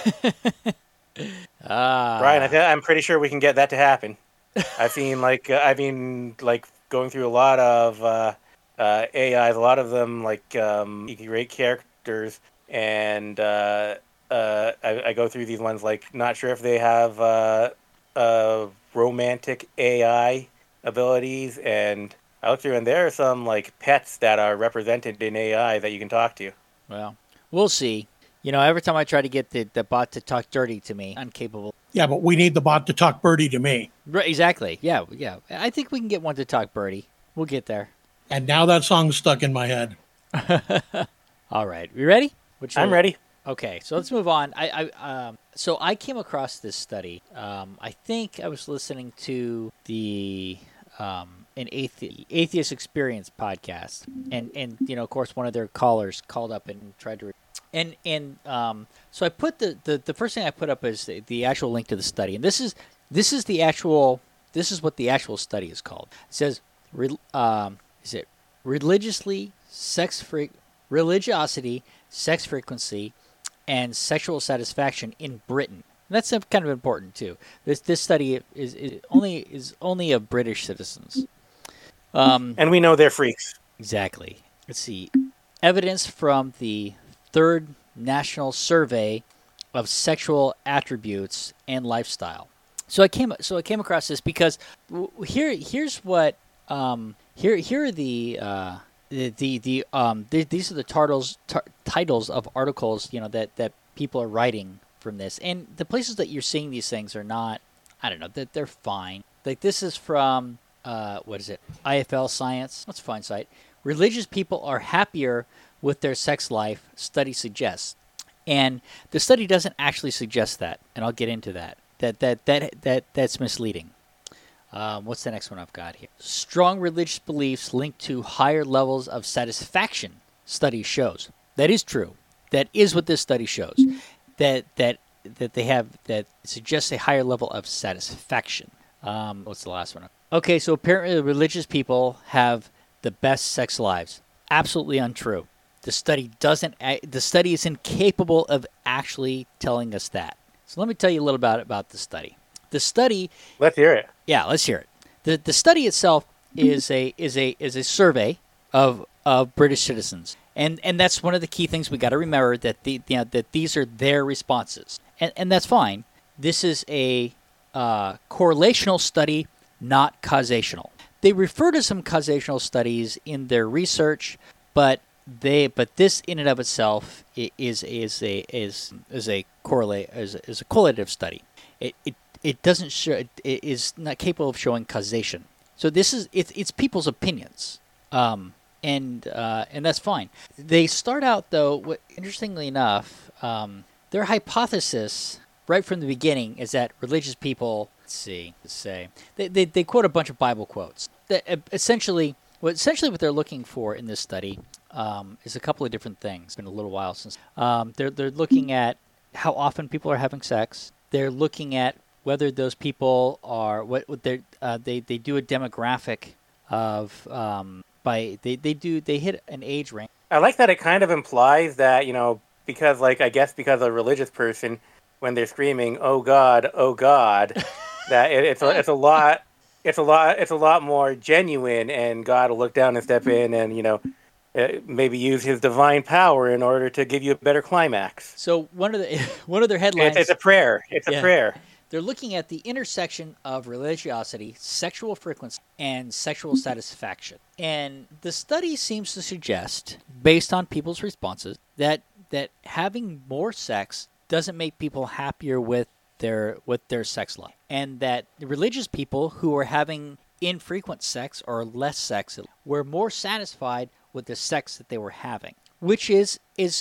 Speaker 1: Ah.
Speaker 3: Brian, I th- I'm pretty sure we can get that to happen. I've seen like uh, I've been like going through a lot of uh, uh, A Is, a lot of them like um, you can rate characters, and uh, uh, I, I go through these ones like not sure if they have uh, uh, romantic A I abilities, and I look through and there are some like pets that are represented in A I that you can talk to.
Speaker 1: Well, we'll see. You know, every time I try to get the, the bot to talk dirty to me, incapable.
Speaker 2: Yeah, but we need the bot to talk birdie to me.
Speaker 1: Right, exactly. Yeah, yeah. I think we can get one to talk birdie. We'll get there.
Speaker 2: And now that song's stuck in my head.
Speaker 1: All right. We ready? Which
Speaker 3: I'm ready.
Speaker 1: Okay, so let's move on. I, I um, so I came across this study. Um, I think I was listening to the um, an athe- atheist experience podcast, and and you know, of course, one of their callers called up and tried to, re- and and um, so I put the, the the first thing I put up is the, the actual link to the study, and this is this is the actual this is what the actual study is called. It says, re, um, is it religiously sex free religiosity, sex frequency, and sexual satisfaction in Britain. And that's uh, kind of important too. This this study is, is only is only of British citizens. Um,
Speaker 3: And we know they're freaks.
Speaker 1: exactly. Let's see. Evidence from the third national survey of sexual attributes and lifestyle. So I came so I came across this because w- here here's what um, here here are the uh, the the, the um the, these are the titles tar- titles of articles, you know, that, that people are writing from this, and the places that you're seeing these things are not, I don't know, that they're fine. Like this is from uh what is it I F L Science. That's a fine site. Religious people are happier with their sex life, study suggests. And the study doesn't actually suggest that, and I'll get into that. That that that that that's misleading. Um, what's the next one I've got here? Strong religious beliefs linked to higher levels of satisfaction. Study shows that is true. That is what this study shows. That that that they have that suggests a higher level of satisfaction. Um, what's the last one? Okay, so apparently religious people have the best sex lives. Absolutely untrue. The study doesn't. The study is incapable of actually telling us that. So let me tell you a little bit about the study. The study,
Speaker 3: Let's hear it.
Speaker 1: yeah, let's hear it. the The study itself is a is a is a survey of of British citizens, and and that's one of the key things we got to remember, that the you know, that these are their responses, and and that's fine. This is a uh, correlational study, not causational. They refer to some causational studies in their research, but they but this in and of itself is is a is is a correlate is, is a correlative study. It it it doesn't show it is not capable of showing causation. So this is it's it's people's opinions, um, and uh, and that's fine. They start out though. What, interestingly enough, um, their hypothesis right from the beginning is that religious people. Let's see. Let's say they, they they quote a bunch of Bible quotes. That uh, essentially, what essentially what they're looking for in this study um, is a couple of different things. It's been a little while since um, they're they're looking at how often people are having sex. They're looking at whether those people are what, what they uh, they they do a demographic of um, by they, they do they hit an age range.
Speaker 3: I like that it kind of implies that, you know, because like I guess because a religious person, when they're screaming "Oh God, oh God," that it, it's a it's a lot it's a lot it's a lot more genuine, and God will look down and step in and, you know, uh, maybe use His divine power in order to give you a better climax.
Speaker 1: So one of the one of their headlines.
Speaker 3: It's, it's a prayer. It's a
Speaker 1: Yeah.
Speaker 3: prayer.
Speaker 1: They're looking at the intersection of religiosity, sexual frequency, and sexual satisfaction. And the study seems to suggest, based on people's responses, that that having more sex doesn't make people happier with their with their sex life, and that the religious people who are having infrequent sex or less sex were more satisfied with the sex that they were having, which is is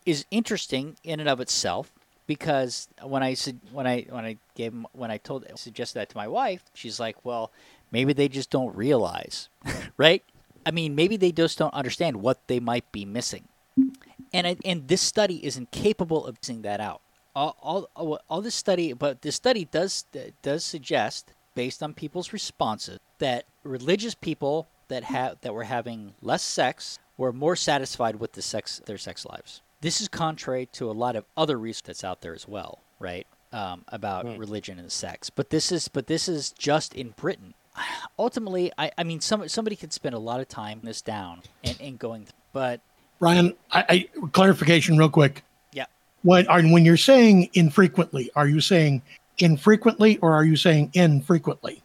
Speaker 1: is interesting in and of itself because when I said when I when I gave when I told suggested that to my wife, she's like, "Well, maybe they just don't realize," right? I mean, maybe they just don't understand what they might be missing, and I, and this study is incapable of seeing that out. All, all all this study, but this study does does suggest, based on people's responses, that religious people that have that were having less sex were more satisfied with the sex their sex lives. This is contrary to a lot of other research that's out there as well, right? Um, about mm. religion and sex. But this is but this is just in Britain. Ultimately, I, I mean, some somebody could spend a lot of time this down and, and going, but
Speaker 2: Brian, I, I clarification real quick.
Speaker 1: Yeah.
Speaker 2: When are when you're saying infrequently, are you saying infrequently or are you saying infrequently?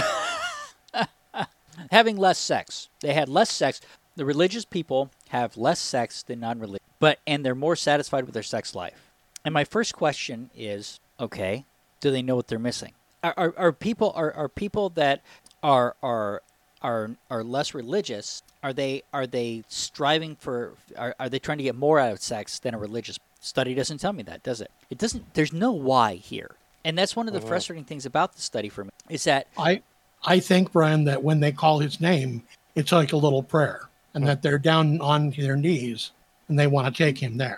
Speaker 1: Having less sex. They had less sex. The religious people have less sex than non-religious, but and they're more satisfied with their sex life. And my first question is, okay, do they know what they're missing? Are are, are people are, are people that are are are are less religious? Are they are they striving for? Are are they trying to get more out of sex than a religious? Study doesn't tell me that, does it? It doesn't. There's no why here, and that's one of the mm-hmm. frustrating things about the study for me is that
Speaker 2: I I think, Brian, that when they call his name, it's like a little prayer, and mm-hmm. that they're down on their knees and they want to take him there.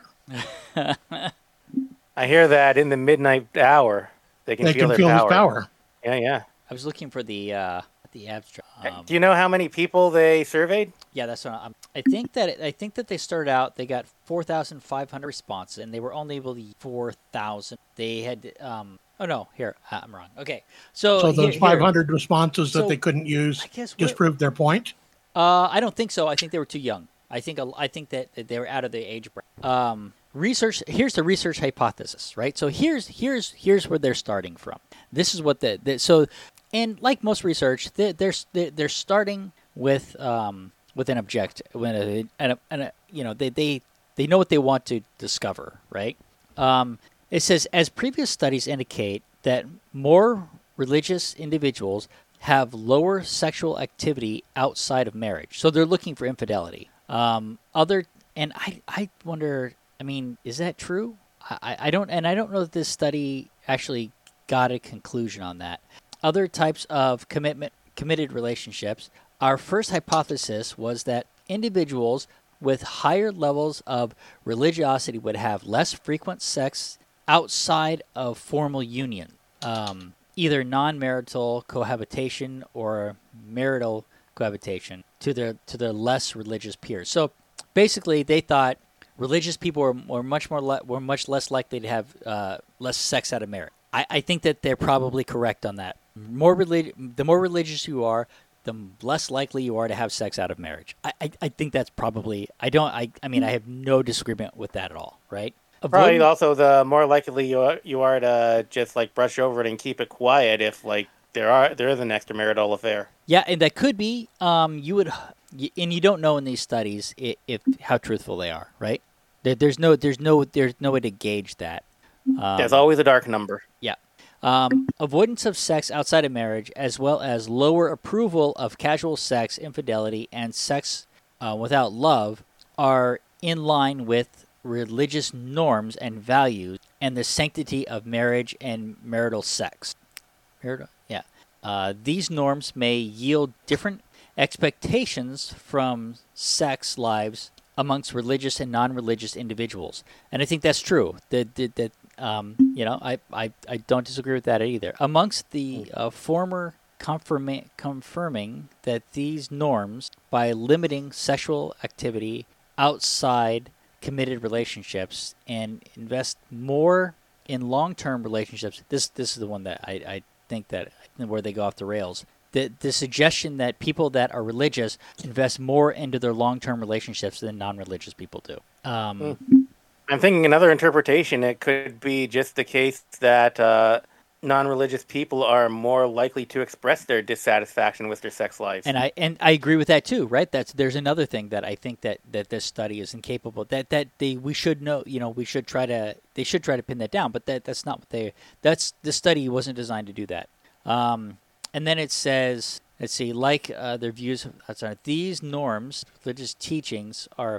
Speaker 3: I hear that in the midnight hour, they can
Speaker 2: they
Speaker 3: feel
Speaker 2: can
Speaker 3: their
Speaker 2: feel
Speaker 3: power.
Speaker 2: his power.
Speaker 3: Yeah, yeah.
Speaker 1: I was looking for the uh, the abstract. Um,
Speaker 3: Do you know how many people they surveyed?
Speaker 1: Yeah, that's what I'm, I think that I think that they started out. They got four thousand five hundred responses, and they were only able to use four thousand. They had. Um, oh no, here I'm wrong. Okay, so
Speaker 2: so those
Speaker 1: here,
Speaker 2: five hundred here. responses
Speaker 1: so
Speaker 2: that they couldn't use
Speaker 1: I guess
Speaker 2: just proved their point.
Speaker 1: Uh, I don't think so. I think they were too young. I think I think that they were out of the age bracket. Um, research. Here's the research hypothesis, right? So here's here's here's where they're starting from. This is what the, the so. And like most research, they're they're, they're starting with um, with an objective, when a, and a, and a, you know they, they they know what they want to discover, right? Um, it says, as previous studies indicate, that more religious individuals have lower sexual activity outside of marriage, so they're looking for infidelity. Um, other and I I wonder, I mean, is that true? I, I don't and I don't know that this study actually got a conclusion on that. Other types of commitment, committed relationships. Our first hypothesis was that individuals with higher levels of religiosity would have less frequent sex outside of formal union, um, either non-marital cohabitation or marital cohabitation, to their to their less religious peers. So basically, they thought religious people were, were much more le- were much less likely to have uh, less sex out of marriage. I, I think that they're probably correct on that. More relig- the more religious you are, the less likely you are to have sex out of marriage. I, I, I think that's probably. I don't. I, I mean, I have no disagreement with that at all. Right?
Speaker 3: Probably also the more likely you are, you are to just like brush over it and keep it quiet if like there are there is an extramarital affair.
Speaker 1: Yeah, and that could be. Um, you would, and you don't know in these studies if, if how truthful they are. Right? There, there's no. There's no. There's no way to gauge that.
Speaker 3: Um, There's always a dark number.
Speaker 1: Yeah. Um, avoidance of sex outside of marriage, as well as lower approval of casual sex, infidelity, and sex uh, without love, are in line with religious norms and values and the sanctity of marriage and marital sex. Marital, yeah. Uh, these norms may yield different expectations from sex lives amongst religious and non-religious individuals, and I think that's true. That that, that um, you know, I, I, I don't disagree with that either. Amongst the uh, former confirming confirming that these norms, by limiting sexual activity outside committed relationships and invest more in long-term relationships. This this is the one that I, I think that where they go off the rails. The, the suggestion that people that are religious invest more into their long-term relationships than non-religious people do. Um,
Speaker 3: mm. I'm thinking another interpretation, it could be just the case that uh, non-religious people are more likely to express their dissatisfaction with their sex lives.
Speaker 1: And I and I agree with that too, right? That's there's another thing that I think that, that this study is incapable. That that they we should know, you know, we should try to they should try to pin that down, but that that's not what they that's this study wasn't designed to do that. Um, And then it says, let's see, like uh, their views outside, these norms, religious teachings, are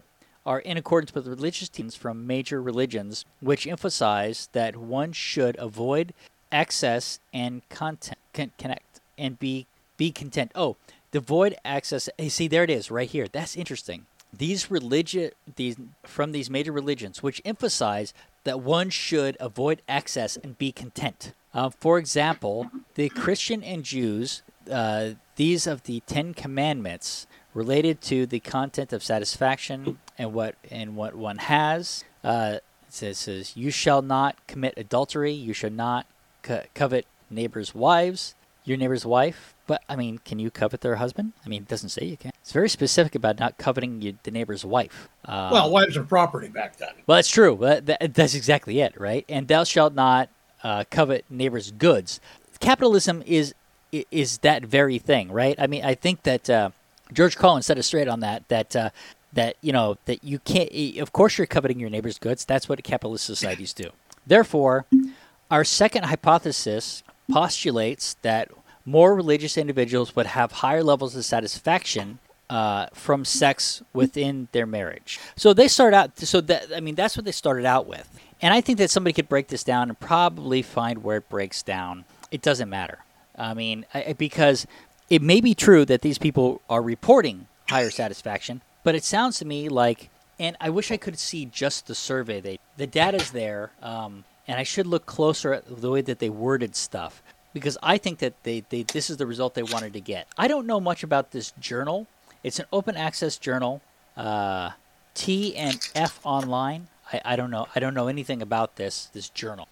Speaker 1: are in accordance with religious teachings from major religions, which emphasize that one should avoid excess and content, con- connect and be be content. Oh, avoid access. Hey, see, there it is, right here. That's interesting. These religion, these from these major religions, which emphasize that one should avoid excess and be content. Uh, for example, the Christian and Jews, uh, these of the Ten Commandments related to the content of satisfaction and what and what one has. Uh, it says, says, you shall not commit adultery. You should not co- covet neighbors' wives. Your neighbor's wife. But, I mean, can you covet their husband? I mean, it doesn't say you can. It's very specific about not coveting you, the neighbor's wife. Um,
Speaker 2: Well, wives are property back then.
Speaker 1: well, that's true. That, that, that's exactly it, right? And thou shalt not uh, covet neighbor's goods. Capitalism is is that very thing, right? I mean, I think that uh, George Carlin set it straight on that, that, uh, that, you know, that you can't, of course you're coveting your neighbor's goods. That's what capitalist societies do. Therefore, our second hypothesis postulates that more religious individuals would have higher levels of satisfaction uh, from sex within their marriage. So they start out. So that I mean, that's what they started out with. And I think that somebody could break this down and probably find where it breaks down. It doesn't matter. I mean, I, because it may be true that these people are reporting higher satisfaction, but it sounds to me like, and I wish I could see just the survey. They the data's there, um, and I should look closer at the way that they worded stuff. Because I think that they, they this is the result they wanted to get. I don't know much about this journal. It's an open access journal, uh, T and F Online. I, I don't know. I don't know anything about this this journal.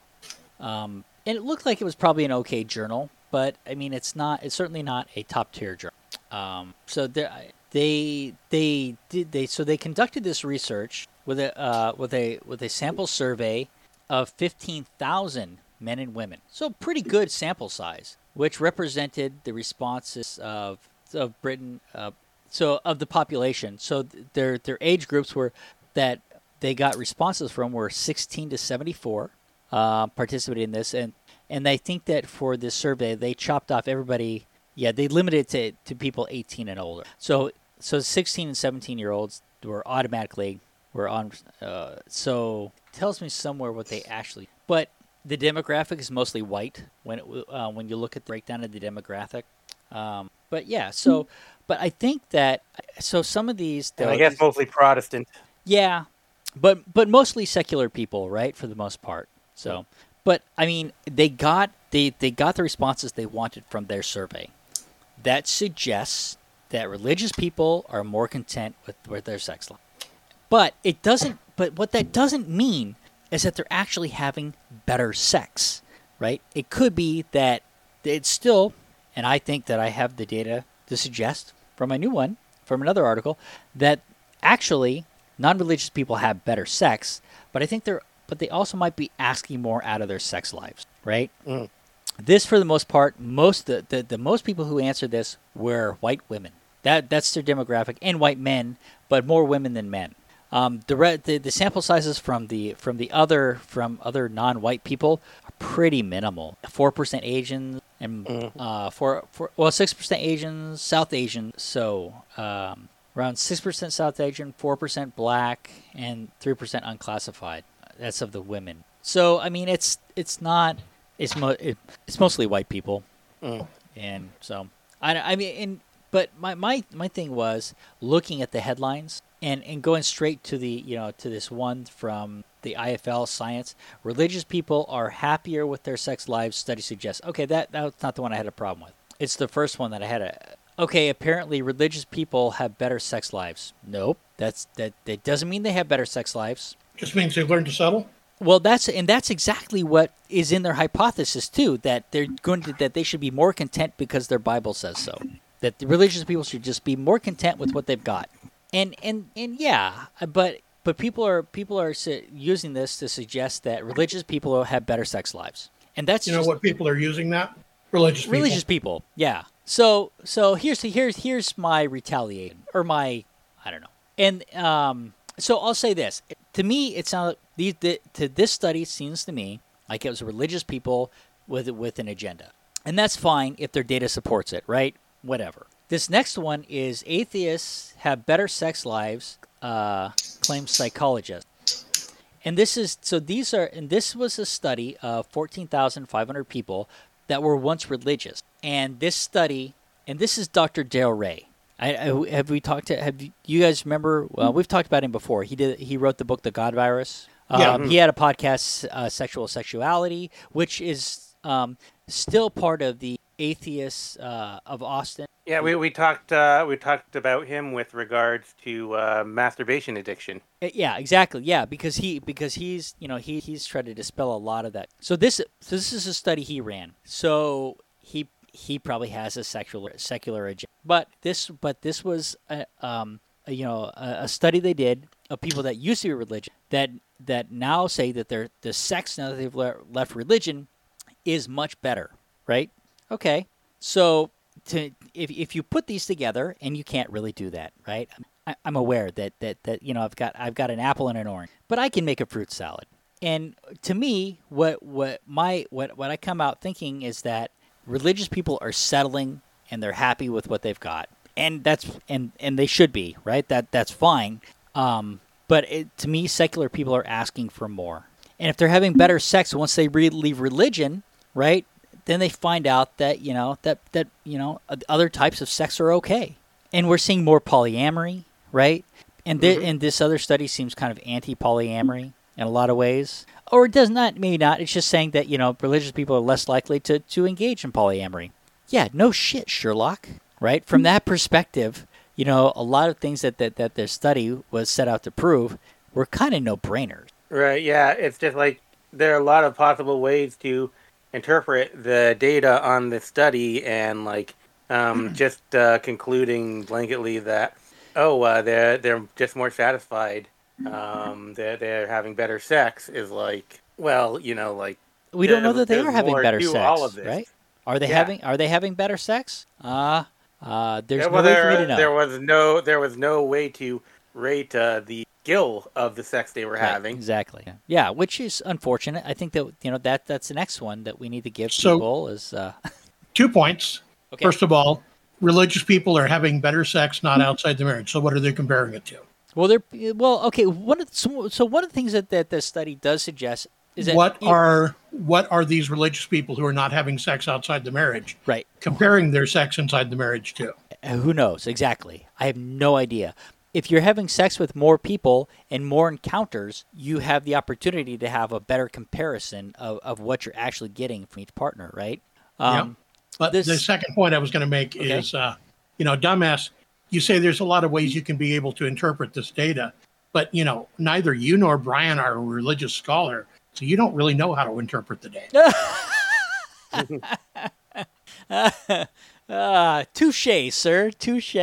Speaker 1: Um, and it looked like it was probably an okay journal, but I mean, it's not. It's certainly not a top tier journal. Um, so they they they did they so they conducted this research with a uh, with a with a sample survey of fifteen thousand. Men and women. So pretty good sample size, which represented the responses of of Britain, uh, so of the population. So th- their their age groups were that they got responses from were sixteen to seventy-four uh, participated in this, and and I think that for this survey they chopped off everybody. Yeah, they limited it to, to people eighteen and older. So so sixteen and seventeen year olds were automatically were on. Uh, so it tells me somewhere what they actually, but. The demographic is mostly white when it, uh, when you look at the breakdown of the demographic. Um, but yeah, so but I think that so some of these,
Speaker 3: and I guess
Speaker 1: these,
Speaker 3: mostly Protestant.
Speaker 1: Yeah, but but mostly secular people, right, for the most part. So, but I mean, they got they they got the responses they wanted from their survey. That suggests that religious people are more content with, with their sex life. But it doesn't. But what that doesn't mean is that they're actually having better sex, right? It could be that it's still, and I think that I have the data to suggest from a new one, from another article, that actually non-religious people have better sex, but I think they're, but they also might be asking more out of their sex lives, right? Mm. This, for the most part, most the, the, the most people who answered this were white women. That that's their demographic, and white men, but more women than men. Um, the, re- the the sample sizes from the from the other from other non-white people are pretty minimal. Four percent Asians and mm. uh, four, four well six percent Asians, South Asian. So um, around six percent South Asian, four percent Black, and three percent unclassified. That's of the women. So I mean, it's it's not it's mo- it, it's mostly white people, mm. and so I I mean, and, but my, my my thing was looking at the headlines. And and going straight to the you know to this one from the I F L Science, religious people are happier with their sex lives. Study suggests. Okay, that that's not the one I had a problem with. It's the first one that I had a. Okay, apparently religious people have better sex lives. Nope, that's that. That doesn't mean they have better sex lives.
Speaker 2: Just means they learn to settle.
Speaker 1: Well, that's and that's exactly what is in their hypothesis too. That they're going to that they should be more content because their Bible says so. That the religious people should just be more content with what they've got. And and and yeah, but but people are people are using this to suggest that religious people have better sex lives, and that's
Speaker 2: you know
Speaker 1: just,
Speaker 2: what people are using that religious people.
Speaker 1: religious people. Yeah. So so here's here's here's my retaliation or my I don't know. And um, so I'll say this: to me, it sounds these the, to this study seems to me like it was religious people with with an agenda, and that's fine if their data supports it, right? Whatever. This next one is atheists have better sex lives, uh, uh, claims psychologist. And this is so these are and this was a study of fourteen thousand five hundred people that were once religious. And this study, and this is Doctor Dale Ray. I, I, have we talked to? Have you, you guys remember? Well, we've talked about him before. He did. He wrote the book, The God Virus. Um,
Speaker 2: Yeah.
Speaker 1: He had a podcast, uh, Sexual Sexuality, which is um, still part of the Atheists uh, of Austin.
Speaker 3: Yeah, we we talked uh, we talked about him with regards to uh, masturbation addiction.
Speaker 1: Uh, Yeah, exactly. Yeah, because he because he's you know he he's tried to dispel a lot of that. So this so this is a study he ran. So he he probably has a sexual secular agenda. But this but this was a, um a, you know a, a study they did of people that used to be religious that that now say that their the sex now that they've le- left religion is much better, right? Okay, so to if if you put these together, and you can't really do that, right? I, I'm aware that, that that you know I've got I've got an apple and an orange, but I can make a fruit salad. And to me, what what my what what I come out thinking is that religious people are settling and they're happy with what they've got, and that's and and they should be, right? That that's fine. Um, but it, to me, secular people are asking for more, and if they're having better sex once they re- leave religion, right? Then they find out that you know that that you know other types of sex are okay, and we're seeing more polyamory, right? And th-
Speaker 3: Mhm.
Speaker 1: and this other study seems kind of anti-polyamory in a lot of ways, or it does not, maybe not. It's just saying that you know religious people are less likely to to engage in polyamory. Yeah, no shit, Sherlock, right? From that perspective, you know, a lot of things that that that their study was set out to prove were kind of no-brainers.
Speaker 3: Right. Yeah. It's just like there are a lot of possible ways to interpret the data on the study, and like um, just uh, concluding blanketly that oh uh, they're they're just more satisfied, um, they're they're having better sex is like well you know like
Speaker 1: We don't know
Speaker 3: There-
Speaker 1: that they
Speaker 3: there's
Speaker 1: are having
Speaker 3: more
Speaker 1: better
Speaker 3: to
Speaker 1: sex,
Speaker 3: all of this.
Speaker 1: right? Are they
Speaker 3: Yeah.
Speaker 1: having Are they having better sex? Uh, uh there's
Speaker 3: Yeah,
Speaker 1: no
Speaker 3: well,
Speaker 1: way
Speaker 3: there,
Speaker 1: for me to know.
Speaker 3: there was no there was no way to rate uh, the skill of the sex they were
Speaker 1: Right,
Speaker 3: having.
Speaker 1: exactly. Yeah, which is unfortunate. I think that you know that that's the next one that we need to give
Speaker 2: So-
Speaker 1: people is uh,
Speaker 2: Two points.
Speaker 1: okay.
Speaker 2: First of all, religious people are having better sex not outside the marriage. So what are they comparing it to?
Speaker 1: Well, they're well. Okay, one of the, so, so one of the things that that the study does suggest is that
Speaker 2: What
Speaker 1: if-
Speaker 2: are what are these religious people who are not having sex outside the marriage
Speaker 1: right?
Speaker 2: comparing their sex inside the marriage to?
Speaker 1: Uh, Who knows exactly? I have no idea. If you're having sex with more people and more encounters, you have the opportunity to have a better comparison of, of what you're actually getting from each partner, right? Um,
Speaker 2: But
Speaker 1: This-
Speaker 2: the second point I was going to make
Speaker 1: Okay.
Speaker 2: is, uh, you know, dumbass, you say there's a lot of ways you can be able to interpret this data, but, you know, neither you nor Brian are a religious scholar, so you don't really know how to interpret the data.
Speaker 1: Ah, touche, sir. Touche.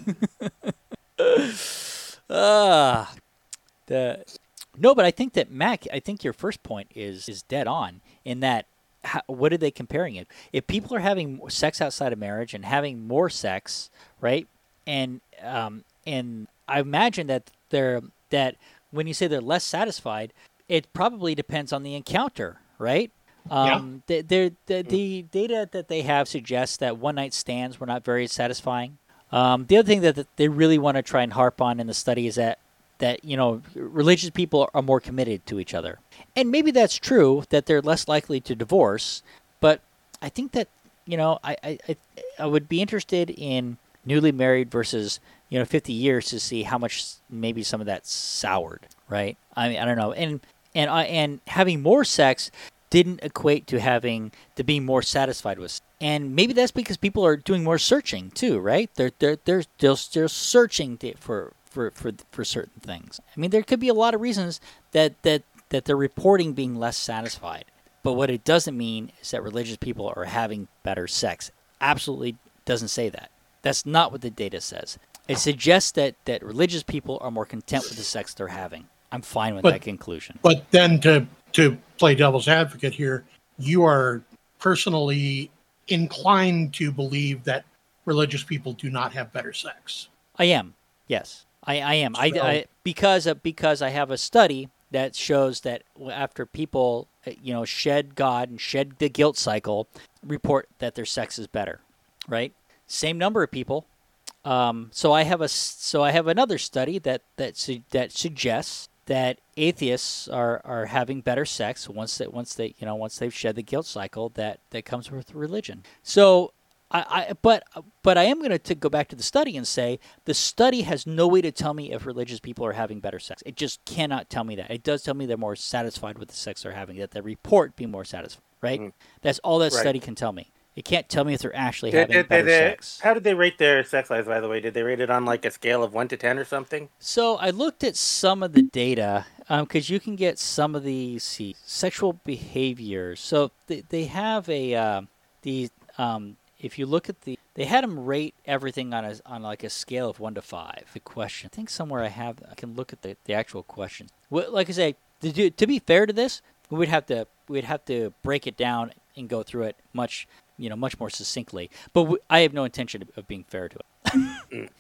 Speaker 1: Ah, the no, but I think that Mac. I think your first point is is dead on in that. How, what are they comparing it? If people are having sex outside of marriage and having more sex, right? And um, and I imagine that they're that when you say they're less satisfied, it probably depends on the encounter, right? Um, the, the, the, the data that they have suggests that one night stands were not very satisfying. Um, the other thing that, that they really want to try and harp on in the study is that, that you know, religious people are more committed to each other. And maybe that's true, that they're less likely to divorce. But I think that, you know, I, I, I, I would be interested in newly married versus, you know, fifty years to see how much maybe some of that's soured, right? I mean, I don't know. And, and, uh, and having more sex didn't equate to having to be more satisfied with, and maybe that's because people are doing more searching too, right? They're they're they're still still searching to, for for for for certain things. I mean, there could be a lot of reasons that that that they're reporting being less satisfied, but what it doesn't mean is that religious people are having better sex. Absolutely doesn't say that. That's not what the data says. It suggests that that religious people are more content with the sex they're having. I'm fine with
Speaker 2: But-
Speaker 1: that conclusion.
Speaker 2: But then to to play devil's advocate here, you are personally inclined to believe that religious people do not have better sex.
Speaker 1: I am. Yes, I, I am. I,
Speaker 2: So-
Speaker 1: I because of, because I have a study that shows that after people, uh, you know, shed God and shed the guilt cycle, report that their sex is better. Right? Same number of people, Um, so I have a so I have another study that that su- that suggests that atheists are, are having better sex once that once they you know once they've shed the guilt cycle that, that comes with religion. So I, I but but I am going to go back to the study and say the study has no way to tell me if religious people are having better sex. It just cannot tell me that. It does tell me they're more satisfied with the sex they're having. That the report be more satisfied. Right. Mm. That's all that
Speaker 3: right.
Speaker 1: study can tell me. It can't tell me if they're actually
Speaker 3: did,
Speaker 1: having
Speaker 3: did,
Speaker 1: better
Speaker 3: did they,
Speaker 1: sex.
Speaker 3: How did they rate their sex lives, by the way? Did they rate it on like a scale of one to ten or something?
Speaker 1: So I looked at some of the data because um, you can get some of the see, sexual behaviors. So they, they have a uh, the um, if you look at the they had them rate everything on a on like a scale of one to five. The question I think somewhere I have I can look at the, the actual question. Well, like I say, to, do, to be fair to this, we would have to we'd have to break it down and go through it much. You know, much more succinctly. But w- I have no intention of, of being fair to it.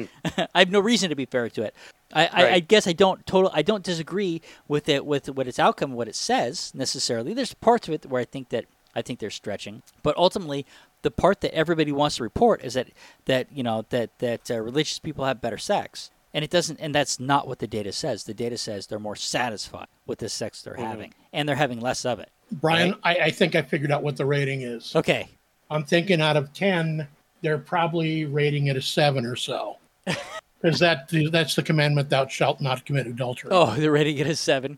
Speaker 1: I have no reason to be fair to it. I, right. I, I guess I don't total. I don't disagree with it with what its outcome, what it says necessarily. There's parts of it where I think that I think they're stretching, but ultimately, the part that everybody wants to report is that that you know that that uh, religious people have better sex, and it doesn't. And that's not what the data says. The data says they're more satisfied with the sex they're mm. having, and they're having less of it.
Speaker 2: Brian,
Speaker 1: right?
Speaker 2: I, I think I figured out what the rating is.
Speaker 1: Okay.
Speaker 2: I'm thinking out of ten, they're probably rating it a seven or so. Because that, that's the commandment, thou shalt not commit adultery.
Speaker 1: Oh, they're rating it a seven.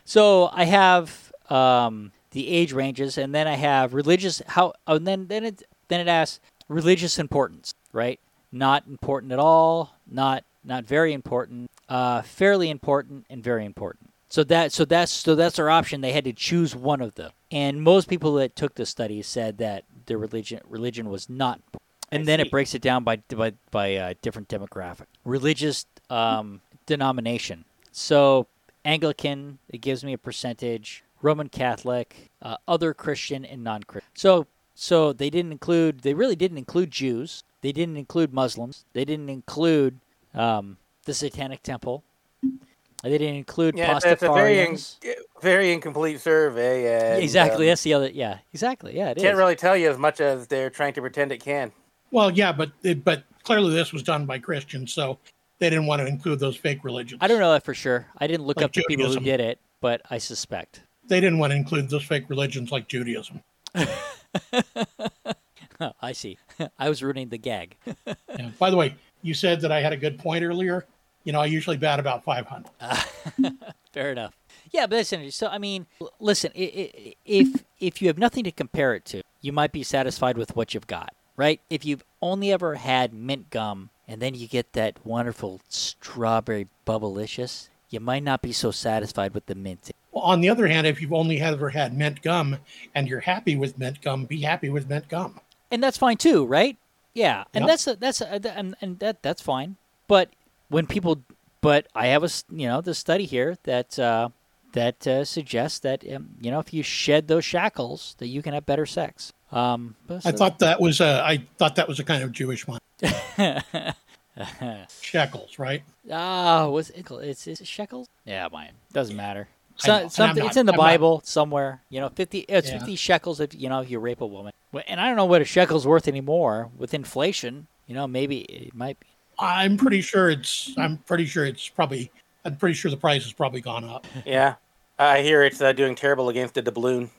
Speaker 1: So I have um, the age ranges, and then I have religious, how, oh, and then, then, it, then it asks religious importance, right? Not important at all, not not very important, uh, fairly important, and very important. So that so that's so that's our option. They had to choose one of them, and most people that took the study said that their religion religion was not. And then it breaks it down by by by uh, different demographic, religious um, denomination. So Anglican, it gives me a percentage. Roman Catholic, uh, other Christian, and non-Christian. So so they didn't include. They really didn't include Jews. They didn't include Muslims. They didn't include um, the Satanic Temple. They didn't include
Speaker 3: yeah,
Speaker 1: Pastafarians.
Speaker 3: It's a very, in, very incomplete survey. And,
Speaker 1: exactly.
Speaker 3: Um,
Speaker 1: that's the other. Yeah. Exactly. Yeah. It
Speaker 3: can't
Speaker 1: is.
Speaker 3: really tell you as much as they're trying to pretend it can.
Speaker 2: Well, yeah, but it, but clearly this was done by Christians, so they didn't want to include those fake religions.
Speaker 1: I don't know that for sure. I didn't look
Speaker 2: like
Speaker 1: up the people who
Speaker 2: Judaism.
Speaker 1: did it, but I suspect.
Speaker 2: They didn't want to include those fake religions like Judaism.
Speaker 1: Oh, I see. I was ruining the gag.
Speaker 2: Yeah. By the way, you said that I had a good point earlier. You know, I usually bat about five hundred.
Speaker 1: Uh, fair enough. Yeah, but that's interesting. So, I mean, l- listen, i- i- if if you have nothing to compare it to, you might be satisfied with what you've got, right? If you've only ever had mint gum and then you get that wonderful strawberry bubblicious, you might not be so satisfied with the mint.
Speaker 2: Well, on the other hand, if you've only ever had mint gum and you're happy with mint gum, be happy with mint gum.
Speaker 1: And that's fine too, right? Yeah, and
Speaker 2: Yep.
Speaker 1: that's a, that's a, and, and that that's fine. But when people, but I have a s- you know the study here that uh, that uh, suggests that um, you know if you shed those shackles, that you can have better sex. Um, but
Speaker 2: I
Speaker 1: so-
Speaker 2: thought that was a, I thought that was a kind of Jewish one. Shekels, right?
Speaker 1: Ah, was it? It's, it's shekels. Yeah, mine doesn't matter.
Speaker 2: I know,
Speaker 1: So,
Speaker 2: and
Speaker 1: something
Speaker 2: I'm
Speaker 1: it's
Speaker 2: not-
Speaker 1: in the
Speaker 2: I'm not-
Speaker 1: Bible somewhere. You know, fifty. It's
Speaker 2: Yeah.
Speaker 1: fifty shekels if you know if you rape a woman. Well, and I don't know what a shekel's worth anymore with inflation. You know, maybe it might be.
Speaker 2: I'm pretty sure it's, I'm pretty sure it's probably, I'm pretty sure the price has probably gone up.
Speaker 3: Yeah, I hear it's uh, doing terrible against a doubloon.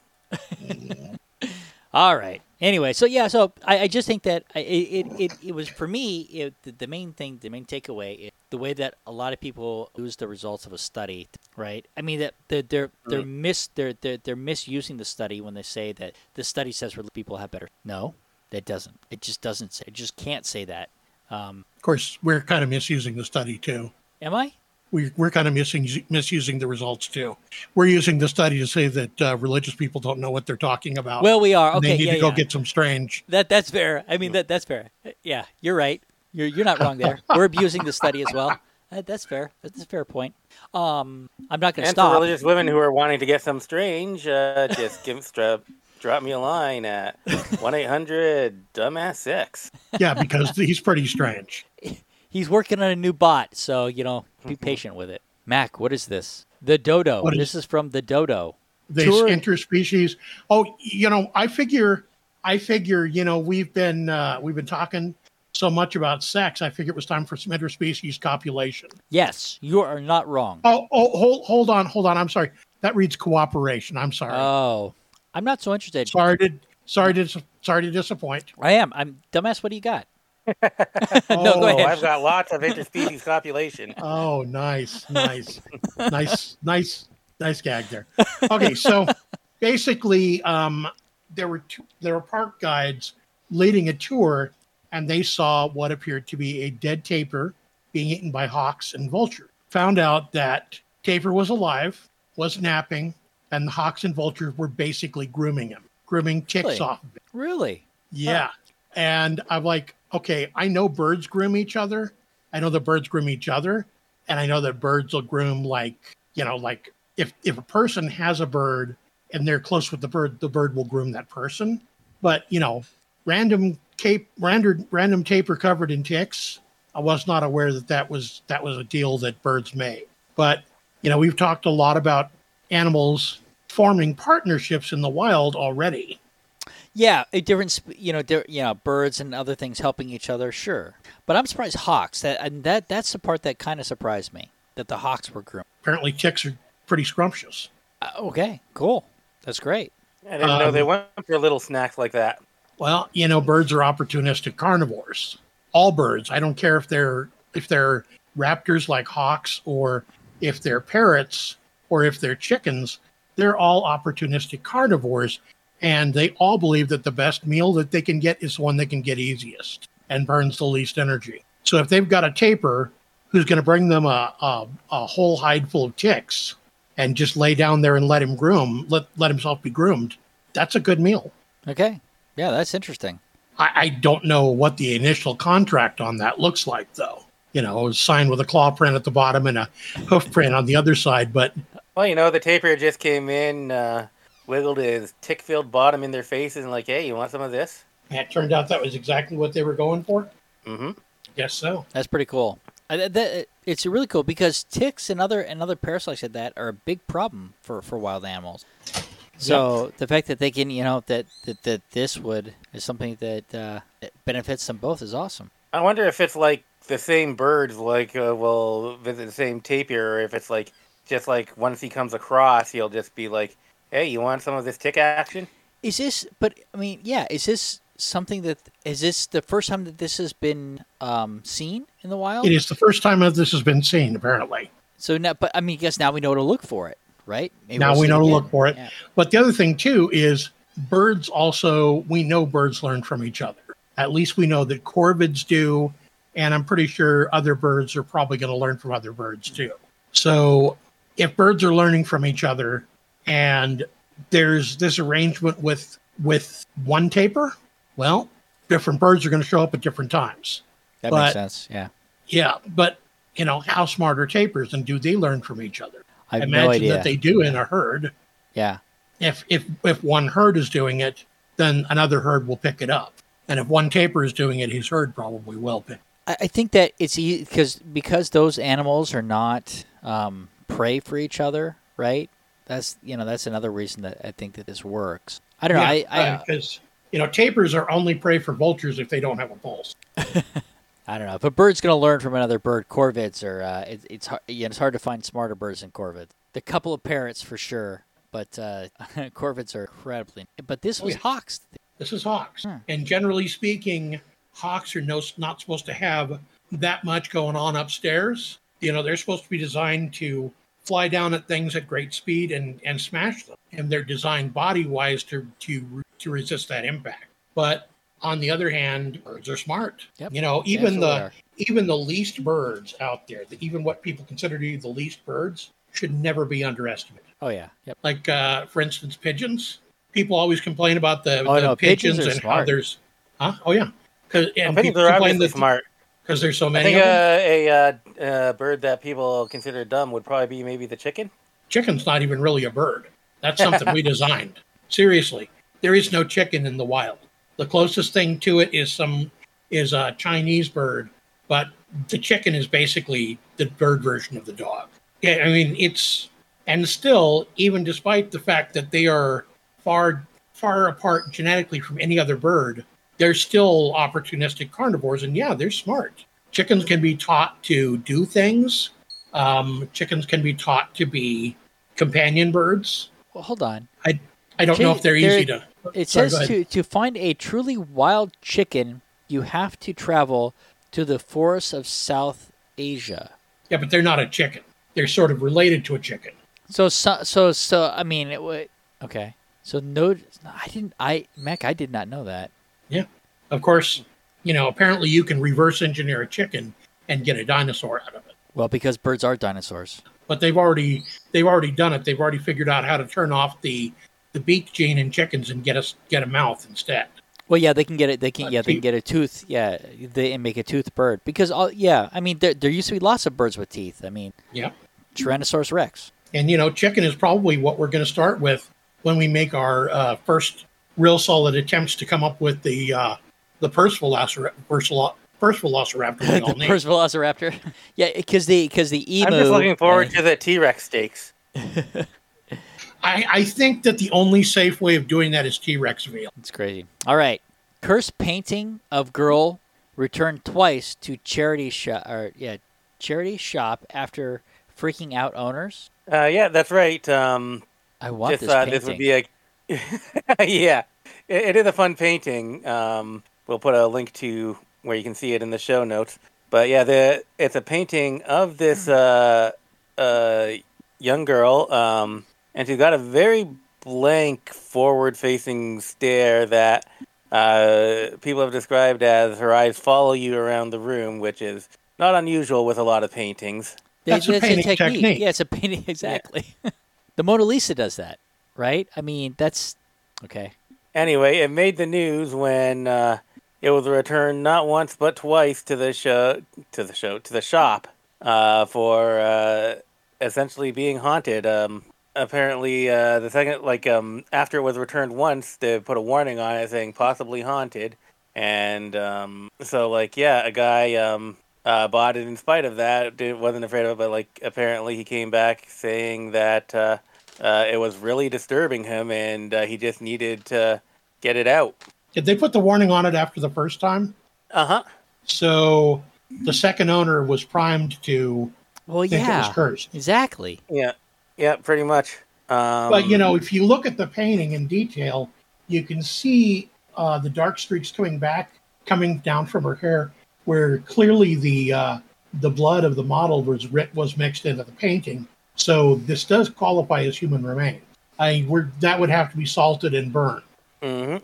Speaker 1: All right. Anyway, so yeah, so I, I just think that I, it, it it was for me it, the, the main thing, the main takeaway, is the way that a lot of people lose the results of a study, right? I mean that they're they're they're mis they're, they're they're misusing the study when they say that the study says people have better. No, that doesn't. It just doesn't say. It just can't say that. Um,
Speaker 2: Of course, we're kind of misusing the study too.
Speaker 1: am I?
Speaker 2: We, we're kind of missing, misusing the results too. We're using the study to say that uh, religious people don't know what they're talking about.
Speaker 1: Well, we are.
Speaker 2: and
Speaker 1: Okay,
Speaker 2: they need
Speaker 1: yeah,
Speaker 2: to go
Speaker 1: yeah.
Speaker 2: get some strange.
Speaker 1: That that's fair. I mean that that's fair. Yeah, you're right. You're you're not wrong there. We're abusing the study as well. That, that's fair. That's a fair point. Um, I'm not going to
Speaker 3: And for
Speaker 1: stop.
Speaker 3: religious women who are wanting to get some strange, uh, just give strap, drop me a line at one eight hundred dumbass sex.
Speaker 2: Yeah, because he's pretty strange.
Speaker 1: He's working on a new bot, so you know, be patient with it. Mac, what is this? The Dodo.
Speaker 2: What is-
Speaker 1: This is from the Dodo.
Speaker 2: This
Speaker 1: Tour-
Speaker 2: interspecies. Oh, you know, I figure, I figure, you know, we've been uh, we've been talking so much about sex, I figured it was time for some interspecies copulation.
Speaker 1: Yes, you are not wrong.
Speaker 2: Oh, oh, hold, hold on, hold on. I'm sorry. That reads cooperation. I'm sorry.
Speaker 1: Oh, I'm not so interested.
Speaker 2: sorry to, sorry to, sorry to disappoint.
Speaker 1: I am. I'm dumbass. What do you got?
Speaker 2: Oh,
Speaker 1: No, go ahead.
Speaker 3: I've got lots of interspecies copulation.
Speaker 2: Oh, nice, nice, nice, nice, nice gag there. Okay, so basically, um, there were two, there were park guides leading a tour, and they saw what appeared to be a dead tapir being eaten by hawks and vultures. Found out that tapir was alive, was napping, and the hawks and vultures were basically grooming him, grooming ticks
Speaker 1: Really?
Speaker 2: off of him.
Speaker 1: Really?
Speaker 2: Yeah. And I'm like, okay, I know birds groom each other. I know the birds groom each other. And I know that birds will groom like, you know, like if, if a person has a bird and they're close with the bird, the bird will groom that person. But, you know, random cape, random, random tapir covered in ticks. I was not aware that that was, that was a deal that birds made. But, you know, we've talked a lot about animals forming partnerships in the wild already.
Speaker 1: Yeah, a different, sp- you know, di- you know, birds and other things helping each other, sure. But I'm surprised hawks. That and that that's the part that kind of surprised me, that the hawks were groomed.
Speaker 2: Apparently ticks are pretty scrumptious.
Speaker 1: Uh, okay, cool. That's great.
Speaker 3: I didn't know they
Speaker 2: Um,
Speaker 3: went for little snacks like that.
Speaker 2: Well, you know, birds are opportunistic carnivores. All birds. I don't care if they're if they're raptors like hawks or if they're parrots or if they're chickens. They're all opportunistic carnivores, and they all believe that the best meal that they can get is the one they can get easiest and burns the least energy. So if they've got a tapir who's going to bring them a, a a whole hide full of ticks and just lay down there and let him groom, let let himself be groomed, that's a good meal.
Speaker 1: Okay, yeah, that's interesting.
Speaker 2: I, I don't know what the initial contract on that looks like, though. You know, it was signed with a claw print at the bottom and a hoof print on the other side. But
Speaker 3: Well, you know, the tapir just came in, uh, wiggled his tick-filled bottom in their faces and like, hey, you want some of this?
Speaker 2: it turned out that was exactly what they were going for.
Speaker 3: Mm-hmm.
Speaker 2: Guess so.
Speaker 1: That's pretty cool. Uh, that, that, it's really cool because ticks and other and other parasites like that are a big problem for, for wild animals. So the fact that they can, you know, that that, that this would is something that uh, that benefits them both is awesome.
Speaker 3: I wonder if it's like the same birds, like, uh, will visit the same tapir, or if it's like, just like once he comes across, he'll just be like, hey, you want some of this tick action?
Speaker 1: Is this? But I mean, yeah. Is this something that is this the first time that this has been um, seen in the wild?
Speaker 2: It is the first time that this has been seen, apparently.
Speaker 1: So now, but I mean, I guess now we know to look for it, right? Maybe
Speaker 2: Now
Speaker 1: we'll
Speaker 2: we
Speaker 1: see
Speaker 2: know to
Speaker 1: again.
Speaker 2: look for it.
Speaker 1: Yeah.
Speaker 2: But the other thing, too, is birds also, we know birds learn from each other. At least we know that corvids do, and I'm pretty sure other birds are probably going to learn from other birds, too. So if birds are learning from each other and there's this arrangement with with one tapir, well, different birds are going to show up at different times.
Speaker 1: That
Speaker 2: But-
Speaker 1: makes sense. Yeah,
Speaker 2: Yeah, but, you know, how smart are tapirs, and do they learn from each other?
Speaker 1: I have
Speaker 2: Imagine
Speaker 1: no idea.
Speaker 2: that they do in a herd.
Speaker 1: yeah,
Speaker 2: If if if one herd is doing it, then another herd will pick it up. And if one tapir is doing it, his herd probably will pick.
Speaker 1: I, I think that it's easy because because those animals are not um, prey for each other, right? That's you know that's another reason that I think that this works. I don't know. I, I
Speaker 2: because you know tapirs are only prey for vultures if they don't have a pulse.
Speaker 1: I don't know. If a bird's going to learn from another bird, corvids are. Uh, it, it's hard. Yeah, it's hard to find smarter birds than corvids. The couple of parrots for sure, but uh, corvids are incredibly. But this
Speaker 2: Oh,
Speaker 1: was
Speaker 2: yeah.
Speaker 1: hawks.
Speaker 2: This is hawks,
Speaker 1: Hmm.
Speaker 2: and generally speaking, hawks are no, not supposed to have that much going on upstairs. You know, they're supposed to be designed to fly down at things at great speed and, and smash them. And they're designed body-wise to, to, to resist that impact. But on the other hand, birds are smart.
Speaker 1: Yep.
Speaker 2: You know,
Speaker 1: They
Speaker 2: even
Speaker 1: absolutely
Speaker 2: the
Speaker 1: are.
Speaker 2: even the least birds out there, the, even what people consider to be the least birds, should never be underestimated.
Speaker 1: Oh yeah. Yep.
Speaker 2: Like, uh, for instance, pigeons. People always complain about the,
Speaker 1: Oh,
Speaker 2: the
Speaker 1: no, pigeons
Speaker 2: pigeons,
Speaker 1: are
Speaker 2: and how
Speaker 1: smart.
Speaker 2: there's, huh? Oh yeah, because
Speaker 3: I
Speaker 2: and
Speaker 3: think
Speaker 2: people
Speaker 3: they're
Speaker 2: complain
Speaker 3: obviously
Speaker 2: that
Speaker 3: smart.
Speaker 2: because there's so
Speaker 3: I
Speaker 2: many
Speaker 3: think
Speaker 2: of them.
Speaker 3: uh, a uh, uh, bird that people consider dumb would probably be maybe the chicken.
Speaker 2: Chicken's not even really a bird. That's something we designed. Seriously, there is no chicken in the wild. The closest thing to it is some is a Chinese bird, but the chicken is basically the bird version of the dog. Yeah, I mean it's and still, even despite the fact that they are far far apart genetically from any other bird, they're still opportunistic carnivores, and yeah, they're smart. Chickens can be taught to do things. Um, chickens can be taught to be companion birds.
Speaker 1: Well, hold on.
Speaker 2: I I don't
Speaker 1: Chi-
Speaker 2: know if they're
Speaker 1: they're-
Speaker 2: easy to.
Speaker 1: It
Speaker 2: Sorry,
Speaker 1: says
Speaker 2: go ahead.
Speaker 1: to, to find a truly wild chicken, you have to travel to the forests of South Asia.
Speaker 2: Yeah, but they're not a chicken. They're sort of related to a chicken.
Speaker 1: So, so, so, so I mean, it would. Okay. So, no, I didn't, I, Mac, I did not know that.
Speaker 2: Yeah. Of course, you know, apparently you can reverse engineer a chicken and get a dinosaur out of it.
Speaker 1: Well, because birds are dinosaurs.
Speaker 2: But they've already they've already done it. They've already figured out how to turn off the the beak gene in chickens and get us get a mouth instead.
Speaker 1: Well, yeah, they can get it. They can,
Speaker 2: A
Speaker 1: yeah, they can
Speaker 2: teeth.
Speaker 1: get a tooth. Yeah, they and make a tooth bird because, all, yeah, I mean, there, there used to be lots of birds with teeth. I mean,
Speaker 2: Yeah.
Speaker 1: Tyrannosaurus Rex.
Speaker 2: And you know, chicken is probably what we're going to start with when we make our uh, first real solid attempts to come up with the uh, the first velociraptor, first, first velociraptor we all
Speaker 1: the
Speaker 2: need.
Speaker 1: first Velociraptor. Yeah, because the because the emu.
Speaker 3: I'm just looking forward
Speaker 1: uh,
Speaker 3: to the T-Rex steaks.
Speaker 2: I, I think that the only safe way of doing that is T-Rex veal.
Speaker 1: It's crazy. All right, cursed painting of girl returned twice to charity shop. Or yeah, charity shop after freaking out owners.
Speaker 3: Uh, yeah, that's right. Um,
Speaker 1: I want
Speaker 3: just
Speaker 1: this
Speaker 3: thought
Speaker 1: painting.
Speaker 3: this would be a yeah. It, it is a fun painting. Um, we'll put a link to where you can see it in the show notes. But yeah, the it's a painting of this uh, uh, young girl, um, and she's got a very blank, forward-facing stare that uh, people have described as her eyes follow you around the room, which is not unusual with a lot of paintings.
Speaker 1: They-
Speaker 2: That's a painting technique.
Speaker 1: Yeah, it's a painting exactly. The Mona Lisa does that, right? I mean, that's okay.
Speaker 3: Anyway, it made the news when uh, it was returned not once but twice to the show, to the show, to the shop uh, for uh, essentially being haunted. Um, apparently, uh, the second, like um, after it was returned once, they put a warning on it saying possibly haunted, and um, so like yeah, a guy um, uh, bought it in spite of that. Did, wasn't afraid of it, but like apparently he came back saying that. Uh, Uh, it was really disturbing him, and uh, he just needed to get it out.
Speaker 2: Did they put the warning on it after the first time?
Speaker 3: Uh huh.
Speaker 2: So the second owner was primed to
Speaker 1: Well,
Speaker 2: think it was
Speaker 1: yeah,
Speaker 2: cursed.
Speaker 1: exactly.
Speaker 3: Yeah. Yeah. Pretty much. Um,
Speaker 2: But you know, if you look at the painting in detail, you can see uh, the dark streaks coming back, coming down from her hair, where clearly the uh, the blood of the model was writ- was mixed into the painting. So this does qualify as human remains. I we're, that would have to be salted and burned.
Speaker 3: mhm.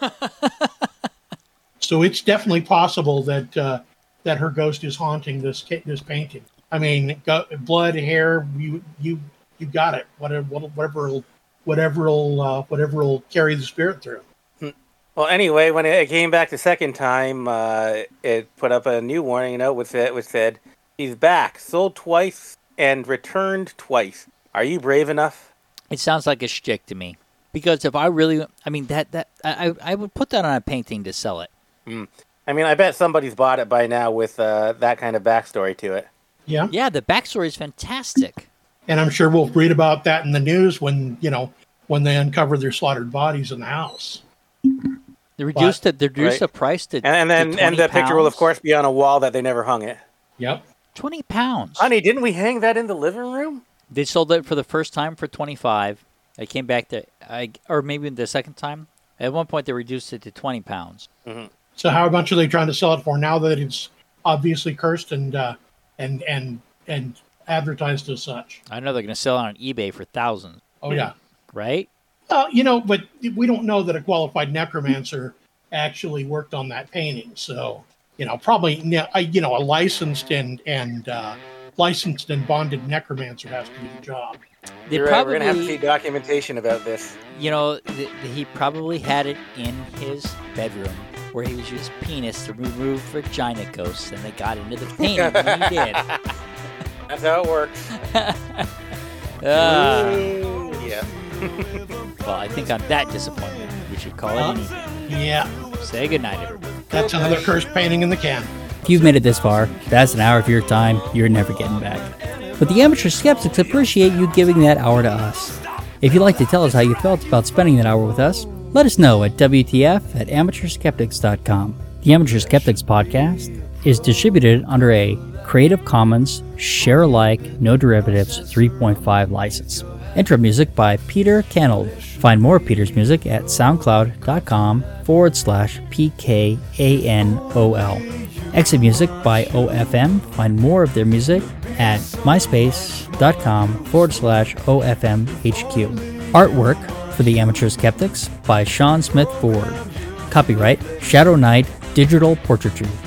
Speaker 2: So it's definitely possible that uh, that her ghost is haunting this ca- this painting. I mean, go, blood, hair, you you you got it. Whatever whatever whatever will uh, whatever will carry the spirit through.
Speaker 3: Well, anyway, when it came back the second time, uh, it put up a new warning note which said, which said, "He's back, sold twice and returned twice. Are you brave enough?"
Speaker 1: It sounds like a shtick to me. Because if I really, I mean that that I I would put that on a painting to sell it.
Speaker 3: Mm. I mean, I bet somebody's bought it by now with uh, that kind of backstory to it.
Speaker 2: Yeah,
Speaker 1: Yeah, the backstory is fantastic.
Speaker 2: and I'm sure we'll read about that in the news when you know when they uncover their slaughtered bodies in the house.
Speaker 1: They reduced the they reduced
Speaker 3: Right.
Speaker 1: the price to
Speaker 3: And, and then
Speaker 1: to
Speaker 3: and the
Speaker 1: twenty
Speaker 3: picture will, of
Speaker 1: pounds.
Speaker 3: course, be on a wall that they never hung it.
Speaker 2: Yep.
Speaker 1: twenty pounds.
Speaker 3: Honey, didn't we hang that in the living room?
Speaker 1: They sold it for the first time for twenty-five. I came back to, I or maybe the second time. At one point, they reduced it to twenty pounds.
Speaker 2: So how much are they trying to sell it for now that it's obviously cursed and uh, and and and advertised as such?
Speaker 1: I know they're going to sell it on eBay for thousands,
Speaker 2: Oh yeah.
Speaker 1: right?
Speaker 2: Uh, you know, but we don't know that a qualified necromancer actually worked on that painting. So, you know, probably, you know, a licensed and and uh, licensed and bonded necromancer has to do the job.
Speaker 1: They
Speaker 3: You're right,
Speaker 1: probably,
Speaker 3: we're gonna have to see documentation about this.
Speaker 1: you know, th- he probably had it in his bedroom where he was using penis to remove vagina ghosts, and they got into the painting. And he did.
Speaker 3: That's how it works.
Speaker 1: Ah.
Speaker 3: Yeah.
Speaker 1: Well, I think on that disappointment, we should call it an evening.
Speaker 2: Yeah,
Speaker 1: Say goodnight, everybody.
Speaker 2: that's another cursed painting in the can.
Speaker 5: If you've made it this far, that's an hour of your time you're never getting back. But the Amateur Skeptics appreciate you giving that hour to us. If you'd like to tell us how you felt about spending that hour with us, Let us know at W T F at amateur skeptics dot com. The Amateur Skeptics podcast is distributed under a Creative Commons Share-alike, no derivatives three point five license. Intro music by Peter Canold. Find more of Peter's music at soundcloud.com forward slash PKANOL. Exit music by O F M. Find more of their music at myspace.com forward slash OFMHQ. Artwork for the Amateur Skeptics by Sean Smith Ford. Copyright Shadow Knight Digital Portraiture.